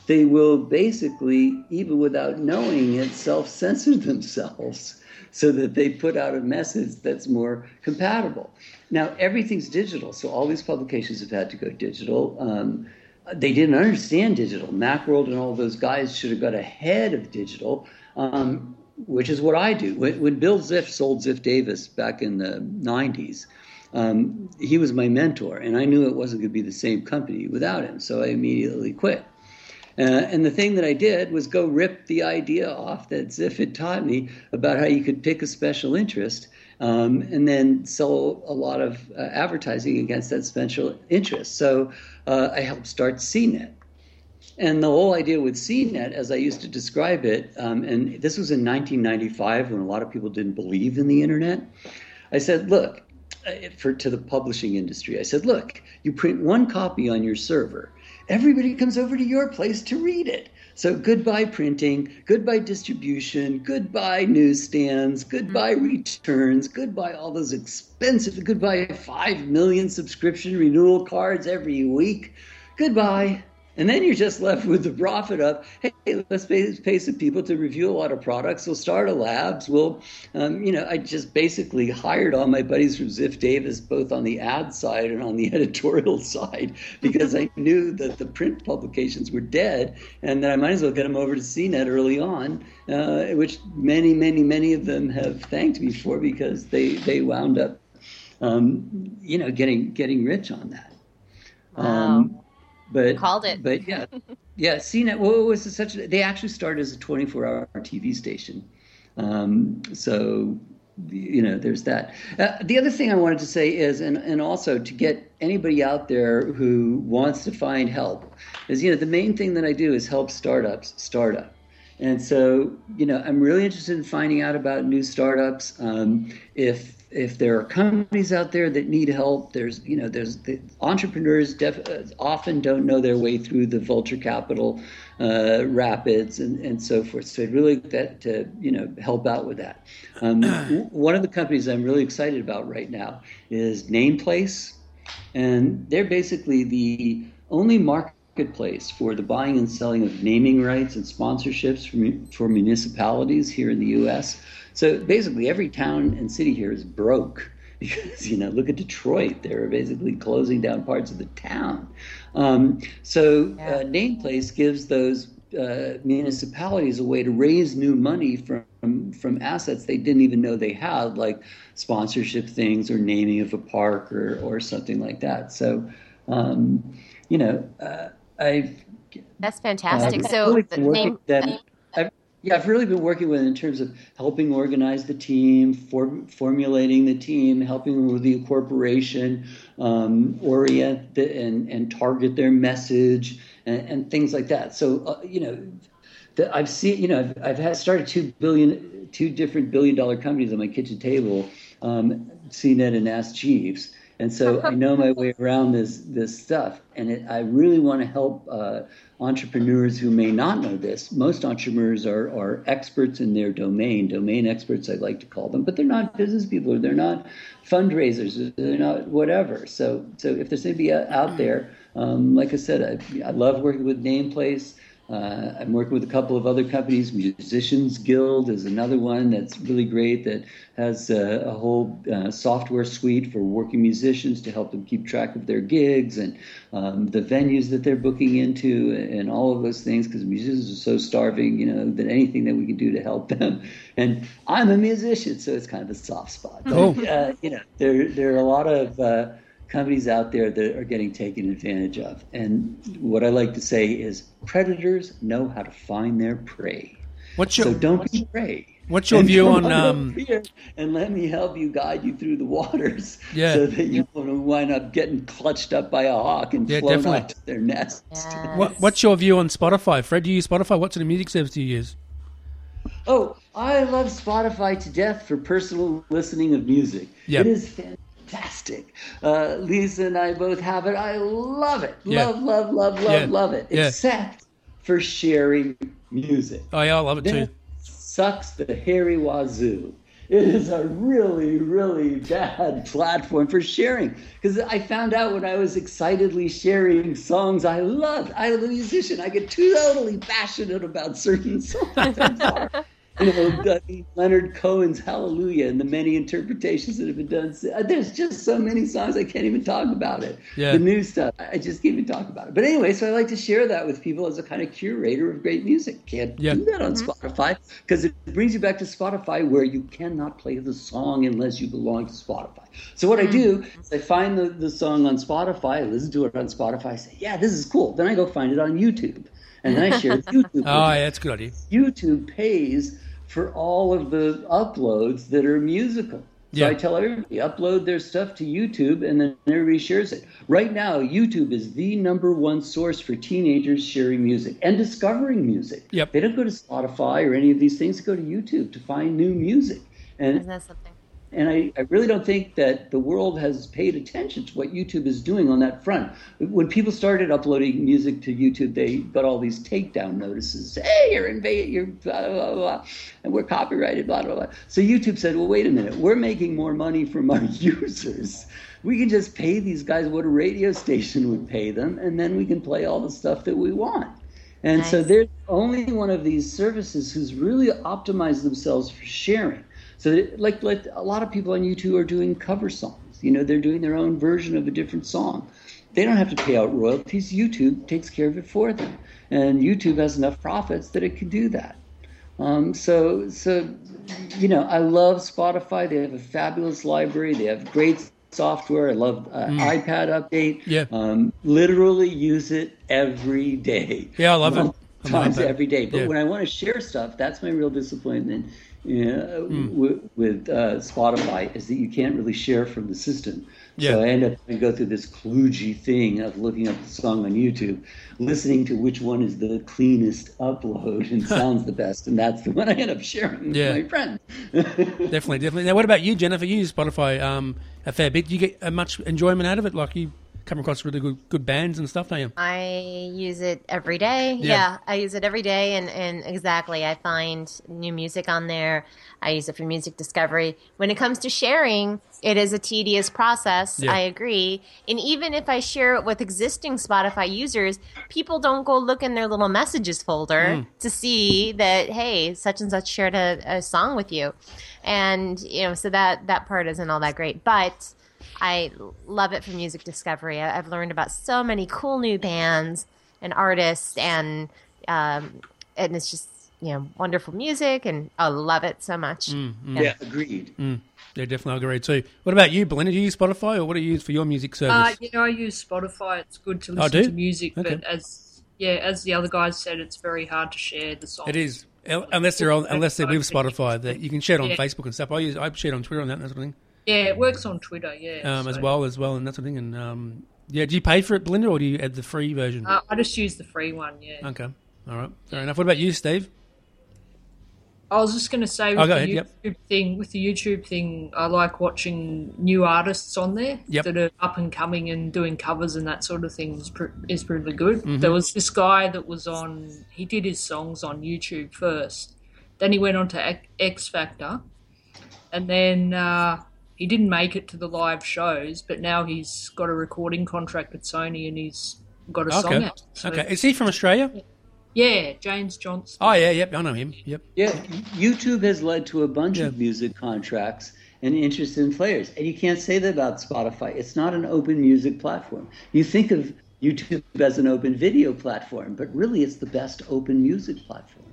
they will basically, even without knowing it, self-censor themselves so that they put out a message that's more compatible. Now, everything's digital, so all these publications have had to go digital. They didn't understand digital. Macworld and all those guys should have got ahead of digital, which is what I do. When Bill Ziff sold Ziff Davis back in the 90s, he was my mentor, and I knew it wasn't going to be the same company without him, so I immediately quit. And the thing that I did was go rip the idea off that Ziff had taught me about how you could pick a special interest and then sell a lot of advertising against that special interest. So I helped start CNET. And the whole idea with CNET, as I used to describe it, and this was in 1995 when a lot of people didn't believe in the internet, I said, look, to the publishing industry, I said, look, you print one copy on your server. Everybody comes over to your place to read it. So goodbye printing, goodbye distribution, goodbye newsstands, goodbye returns, goodbye all those expensive, goodbye 5 million subscription renewal cards every week. Goodbye. And then you're just left with the profit of, hey, let's pay some people to review a lot of products. We'll start a labs. We'll, I just basically hired all my buddies from Ziff Davis, both on the ad side and on the editorial side, because I knew that the print publications were dead and that I might as well get them over to CNET early on, which many of them have thanked me for because they wound up, getting rich on that. Wow. Called it. But yeah, CNET. Well, it was they actually started as a 24-hour TV station. So, there's that. The other thing I wanted to say is, and also to get anybody out there who wants to find help, is, the main thing that I do is help startups start up. And so, I'm really interested in finding out about new startups. If there are companies out there that need help, there's the entrepreneurs often don't know their way through the venture capital rapids and so forth. So I'd really like to help out with that. One of the companies I'm really excited about right now is Nameplace, and they're basically the only marketplace for the buying and selling of naming rights and sponsorships for municipalities here in the U.S. So basically every town and city here is broke because, look at Detroit. They're basically closing down parts of the town. Nameplace gives those municipalities a way to raise new money from assets they didn't even know they had, like sponsorship things or naming of a park or something like that. So, that's fantastic. So the name. I've really been working with in terms of helping organize the team, formulating the team, helping with the incorporation, orient and target their message and things like that. So, I've seen, I've started two different billion-dollar companies on my kitchen table, CNET and Ask Jeeves. And so I know my way around this stuff, and I really want to help entrepreneurs who may not know this. Most entrepreneurs are experts in their domain experts, I like to call them, but they're not business people, or they're not fundraisers, they're not whatever. So if there's anybody out there, like I said, I love working with Nameplace. I'm working with a couple of other companies. Musicians Guild is another one that's really great, that has a whole software suite for working musicians to help them keep track of their gigs and the venues that they're booking into and all of those things, because musicians are so starving, that anything that we can do to help them. And I'm a musician, so it's kind of a soft spot. But, there are a lot of companies out there that are getting taken advantage of. And what I like to say is predators know how to find their prey. So don't be prey. What's your view on and let me help you guide you through the waters so that you won't wind up getting clutched up by a hawk and flown out to their nest. Yes. What's your view on Spotify? Fred, do you use Spotify? What sort of music service do you use? Oh, I love Spotify to death for personal listening of music. Yep. It is fantastic. Lisa and I both have it. I love it. Love it. Yeah. Except for sharing music. Oh, yeah, I love it too. Sucks the hairy wazoo. It is a really, really bad platform for sharing. Because I found out when I was excitedly sharing songs I loved. I'm a musician. I get totally passionate about certain songs. Leonard Cohen's Hallelujah and the many interpretations that have been done. There's just so many songs I can't even talk about it. Yeah. The new stuff, I just can't even talk about it. But anyway, so I like to share that with people as a kind of curator of great music. Can't do that on Spotify because it brings you back to Spotify where you cannot play the song unless you belong to Spotify. So what I do is I find the song on Spotify, I listen to it on Spotify, I say, yeah, this is cool. Then I go find it on YouTube. And then I share it with YouTube. Oh, yeah, that's a good idea. YouTube pays for all of the uploads that are musical. So I tell everybody, upload their stuff to YouTube, and then everybody shares it. Right now, YouTube is the #1 source for teenagers sharing music and discovering music. Yep. They don't go to Spotify or any of these things. They go to YouTube to find new music. And isn't that something? And I really don't think that the world has paid attention to what YouTube is doing on that front. When people started uploading music to YouTube, they got all these takedown notices. Hey, you're blah, blah, blah, and we're copyrighted, blah, blah, blah. So YouTube said, well, wait a minute. We're making more money from our users. We can just pay these guys what a radio station would pay them, and then we can play all the stuff that we want. And so there's only one of these services who's really optimized themselves for sharing. So like a lot of people on YouTube are doing cover songs. They're doing their own version of a different song. They don't have to pay out royalties. YouTube takes care of it for them. And YouTube has enough profits that it can do that. So I love Spotify. They have a fabulous library. They have great software. I love iPad update. Yeah. Literally use it every day. Yeah, I love it. Times every day. But when I want to share stuff, that's my real disappointment. With Spotify is that you can't really share from the system. So I end up having to go through this kludgy thing of looking up the song on YouTube, listening to which one is the cleanest upload and sounds the best, and that's the one I end up sharing with my friends. Definitely. Now, what about you, Jennifer? You use Spotify a fair bit. Do you get much enjoyment out of it? Like you come across really good bands and stuff, don't you? I use it every day. Yeah, I use it every day, and exactly, I find new music on there. I use it for music discovery. When it comes to sharing, it is a tedious process. I agree. And even if I share it with existing Spotify users, people don't go look in their little messages folder to see that, hey, such and such shared a song with you. And, so that part isn't all that great. But I love it for music discovery. I've learned about so many cool new bands and artists, and it's just wonderful music, and I love it so much. Yeah, agreed. Yeah, definitely agreed too. What about you, Belinda? Do you use Spotify, or what do you use for your music service? I use Spotify. It's good to listen to music, but as the other guys said, it's very hard to share the songs. It is, unless they're with Spotify. That you can share it on Facebook and stuff. I share it on Twitter and that sort of thing. Yeah, it works on Twitter, as well, and that sort of thing. And do you pay for it, Belinda, or do you add the free version? I just use the free one, Okay, all right, fair enough. What about you, Steve? I was just going to say with the YouTube thing, I like watching new artists on there that are up and coming and doing covers and that sort of thing is pretty good. There was this guy that was he did his songs on YouTube first. Then he went on to X Factor, and then he didn't make it to the live shows, but now he's got a recording contract with Sony and he's got a song out. So, is he from Australia? Yeah, James Johnson. Oh, yeah, I know him. Yep. Yeah, YouTube has led to a bunch of music contracts and interest in players. And you can't say that about Spotify. It's not an open music platform. You think of YouTube as an open video platform, but really it's the best open music platform.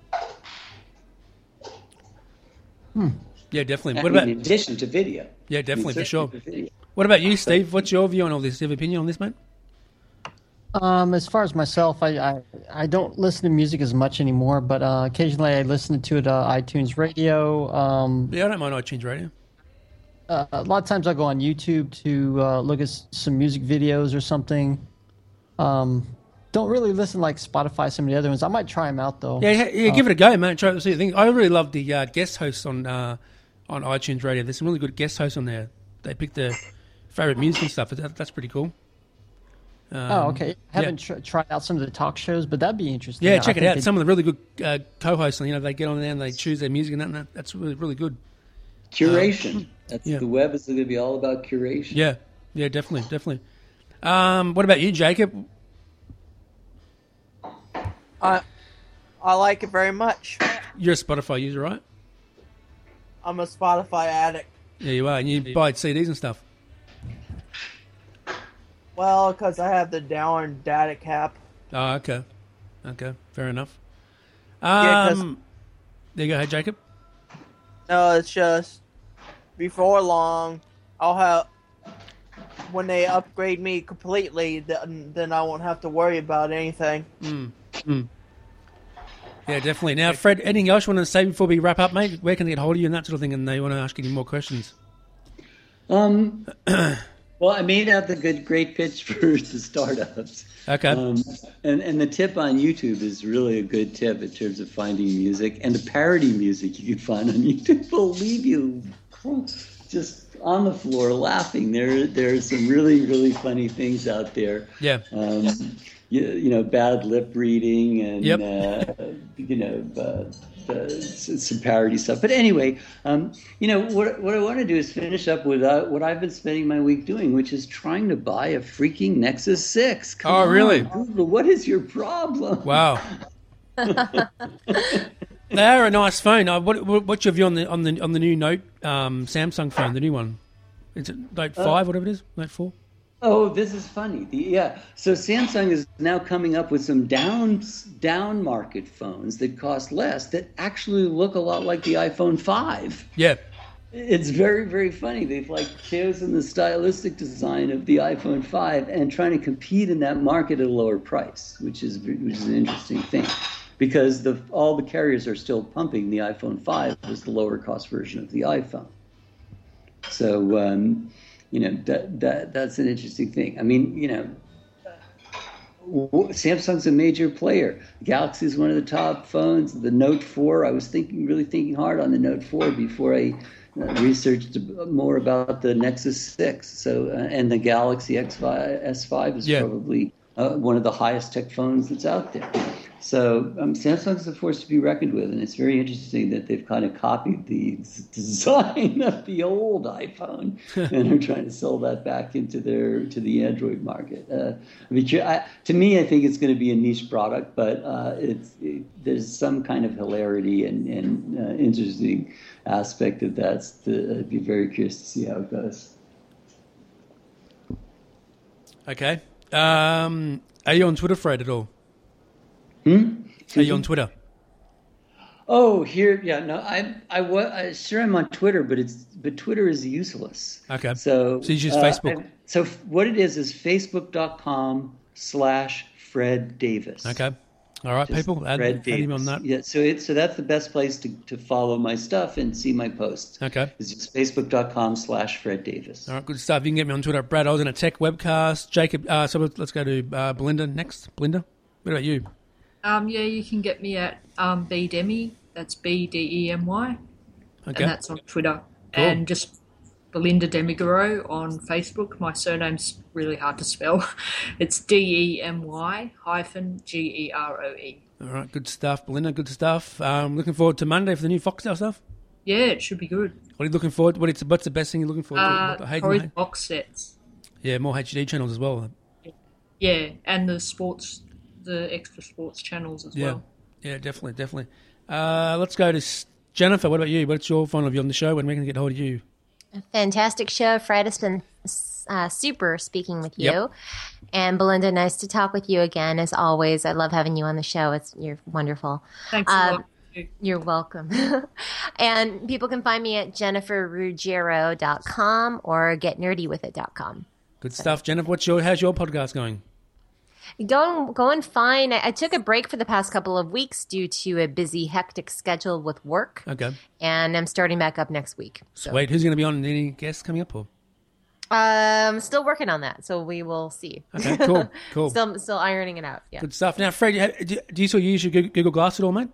Yeah, definitely. In addition to video. Yeah, definitely, for sure. What about you, Steve? What's your view on all this? Do you have an opinion on this, mate? As far as myself, I don't listen to music as much anymore, but occasionally I listen to it iTunes Radio. I don't mind iTunes Radio. A lot of times I go on YouTube to look at some music videos or something. Don't really listen like Spotify, some of the other ones. I might try them out, though. Yeah, give it a go, man. Try to see the thing. I really love the guest hosts on iTunes Radio. There's some really good guest hosts on there. They pick their favourite music and stuff. That's pretty cool. Okay. Haven't tried out some of the talk shows, but that'd be interesting. Yeah, check it out. Some of the really good co-hosts, they get on there and they choose their music, and that's really, really good. curation. The web is going to be all about curation. Yeah, definitely. What about you, Jacob? I like it very much. You're a Spotify user, right? I'm a Spotify addict. Yeah, you are. And you buy CDs and stuff. Well, because I have the down data cap. Oh, okay. Fair enough. There you go, hey, Jacob. No, it's just before long, I'll have when they upgrade me completely, then I won't have to worry about anything. Yeah, definitely. Now, Fred, anything else you want to say before we wrap up, mate? Where can they get hold of you and that sort of thing, and they want to ask you any more questions? Well, I made out the great pitch for the startups. Okay. And the tip on YouTube is really a good tip in terms of finding music. And the parody music you can find on YouTube will leave you just on the floor laughing. There are some really, really funny things out there. Yeah. Bad lip reading and, some parody stuff. But anyway, what I want to do is finish up with what I've been spending my week doing, which is trying to buy a freaking Nexus 6. Come on, really? Google, what is your problem? Wow. They are a nice phone. What's your view on the new Note Samsung phone, the new one? Is it Note 5, whatever it is? Note 4? Oh, this is funny. So Samsung is now coming up with some down market phones that cost less that actually look a lot like the iPhone 5. Yeah. It's very, very funny. They've chosen the stylistic design of the iPhone 5 and trying to compete in that market at a lower price, which is an interesting thing. Because all the carriers are still pumping the iPhone 5 as the lower cost version of the iPhone. So, that's an interesting thing. I mean, Samsung's a major player. Galaxy is one of the top phones. The Note 4, I was really thinking hard on the Note 4 before I researched more about the Nexus 6. So, and the Galaxy S5 is probably one of the highest tech phones that's out there. So Samsung's a force to be reckoned with, and it's very interesting that they've kind of copied the design of the old iPhone and are trying to sell that back into the Android market. To me, I think it's going to be a niche product, but there's some kind of hilarity and interesting aspect of that. I'd be very curious to see how it goes. Okay. Are you on Twitter, Fred, at all? Are you on Twitter? Oh, here, yeah, no, I'm on Twitter, but Twitter is useless. Okay. So you use Facebook. So what it is facebook.com/Fred Davis. Okay. All right, Just people, add him on that. Yeah, so that's the best place to follow my stuff and see my posts. Okay. It's just facebook.com/Fred Davis. All right, good stuff. You can get me on Twitter at Brad Oz in a tech webcast. Jacob, so let's go to Belinda next. Belinda, what about you? You can get me at BDemi. That's BDEMY. Okay. And that's on Twitter. Cool. And just Belinda Demigaro on Facebook. My surname's really hard to spell. It's DEMY-GEROE. All right, good stuff, Belinda. Good stuff. Looking forward to Monday for the new Foxtel stuff. Yeah, it should be good. What are you looking forward? What's the best thing you're looking forward to? Probably box sets. Yeah, more HD channels as well. Yeah, and the extra sports channels as well. Yeah, definitely. Let's go to Jennifer. What about you? What's your final view on the show? When we're going to get hold of you? A fantastic show, Fred. It's been super speaking with you. Yep. And Belinda, nice to talk with you again, as always. I love having you on the show. You're wonderful. Thanks a lot. You're welcome. And people can find me at jenniferruggiero.com or getnerdywithit.com. Good stuff. Jennifer, how's your podcast going? Going fine. I took a break for the past couple of weeks due to a busy, hectic schedule with work. Okay. And I'm starting back up next week. So. Sweet. Who's going to be on? Any guests coming up? Or? I'm still working on that, so we will see. Okay, cool. Still ironing it out. Yeah. Good stuff. Now, Fred, do you still use your Google Glass at all, mate?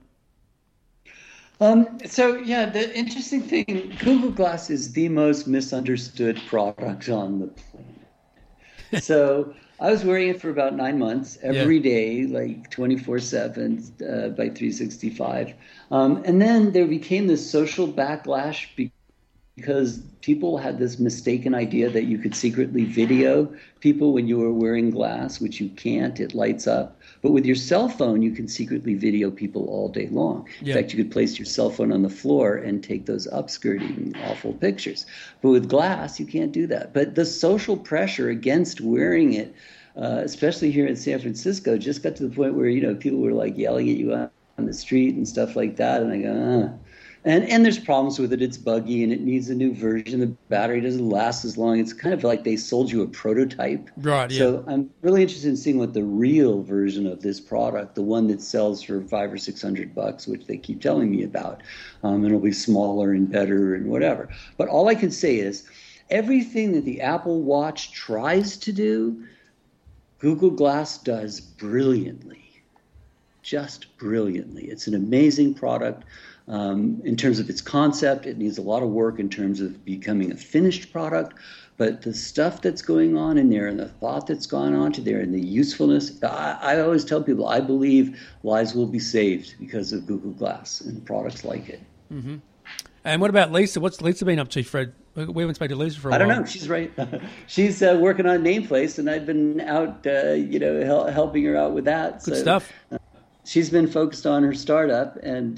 The interesting thing, Google Glass is the most misunderstood product on the planet. So I was wearing it for about 9 months, every day, like 24/7 by 365. And then there became this social backlash because people had this mistaken idea that you could secretly video people when you were wearing glass, which you can't. It lights up. But with your cell phone, you can secretly video people all day long. In fact, you could place your cell phone on the floor and take those upskirting awful pictures. But with glass, you can't do that. But the social pressure against wearing it, especially here in San Francisco, just got to the point where, people were like yelling at you on the street and stuff like that. And I go, And there's problems with it. It's buggy and it needs a new version. The battery doesn't last as long. It's kind of like they sold you a prototype. Right, yeah. So I'm really interested in seeing what the real version of this product, the one that sells for $500 or $600, which they keep telling me about, and it'll be smaller and better and whatever. But all I can say is everything that the Apple Watch tries to do, Google Glass does brilliantly, just brilliantly. It's an amazing product. In terms of its concept, it needs a lot of work in terms of becoming a finished product. But the stuff that's going on in there and the thought that's gone on to there and the usefulness, I always tell people I believe lives will be saved because of Google Glass and products like it. Mm-hmm. And what about Lisa? What's Lisa been up to, Fred? We haven't spoken to Lisa for a while. I don't know. She's right. She's working on Nameplace, and I've been out, helping her out with that. Good stuff. She's been focused on her startup, and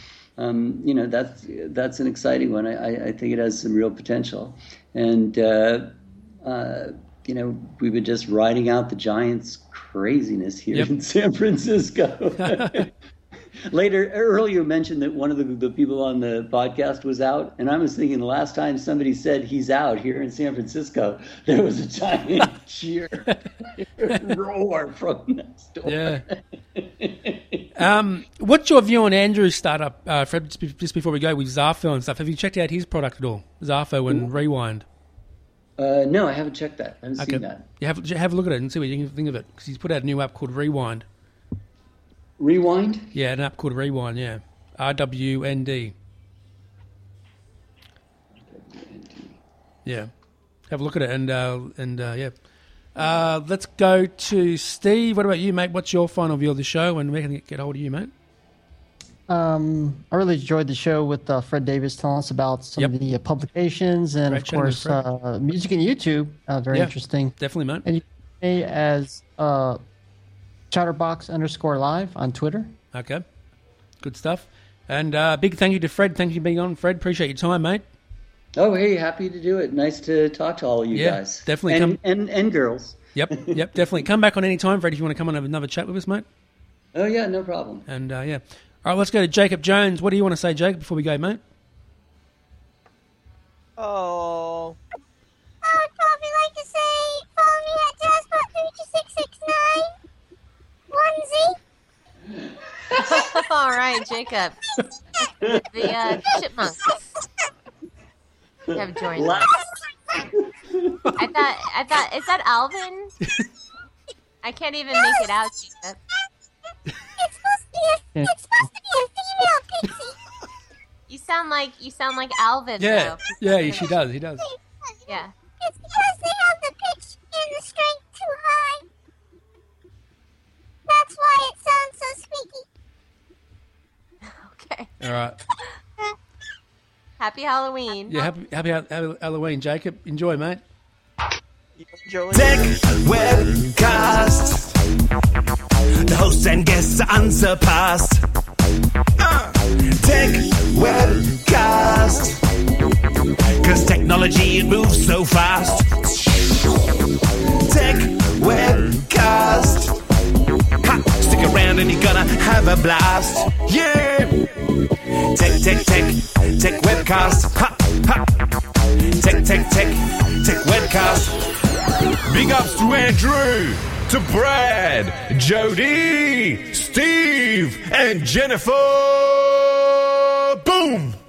that's an exciting one. I think it has some real potential. And, we've been just riding out the Giants' craziness here in San Francisco. Earlier you mentioned that one of the people on the podcast was out, and I was thinking the last time somebody said he's out here in San Francisco, there was a giant cheer roar from next door. Yeah. What's your view on Andrew's startup, Fred, just before we go, with Xapho and stuff? Have you checked out his product at all, Xapho and Rewind? No, I haven't checked that. I haven't seen that. You have a look at it and see what you can think of it, because he's put out a new app called Rewind. Rewind? Yeah, an app called Rewind, yeah. RWND. Yeah. Have a look at it and yeah. Let's go to Steve. What about you, mate? What's your final view of the show, and where can we get hold of you, mate? I really enjoyed the show with Fred Davis telling us about some of the publications and, of course, music and YouTube. Very interesting. Definitely, mate. And you can me as Chatterbox_live on Twitter. Okay. Good stuff. And big thank you to Fred. Thank you for being on, Fred. Appreciate your time, mate. Oh, hey, happy to do it. Nice to talk to all of you guys. Definitely. And girls. Yep, definitely. Come back on any time, Fred, if you want to come on and have another chat with us, mate. Oh, yeah, no problem. And, All right, let's go to Jacob Jones. What do you want to say, Jacob, before we go, mate? Oh. I'd probably like to say, follow me at Jasper3669 All right, Jacob. The chipmunks have joined us. I thought, is that Alvin? I can't even make it out, Jacob. It's supposed to be a female pixie. You sound like Alvin. Yeah, though. yeah, she does. He does. Yeah. It's because they have the pitch and the strength too high. That's why it sounds so squeaky. Okay. All right. Happy Halloween. Yeah, happy Halloween, Jacob. Enjoy, mate. Tech Webcast. The hosts and guests are unsurpassed. Tech Webcast. 'Cause technology, it moves so fast. Tech Webcast. Ha! Stick around and you're gonna have a blast. Yeah! Tech Webcast. Ha! Ha! Tech Webcast. Big ups to Andrew, to Brad, Jody, Steve, and Jennifer. Boom!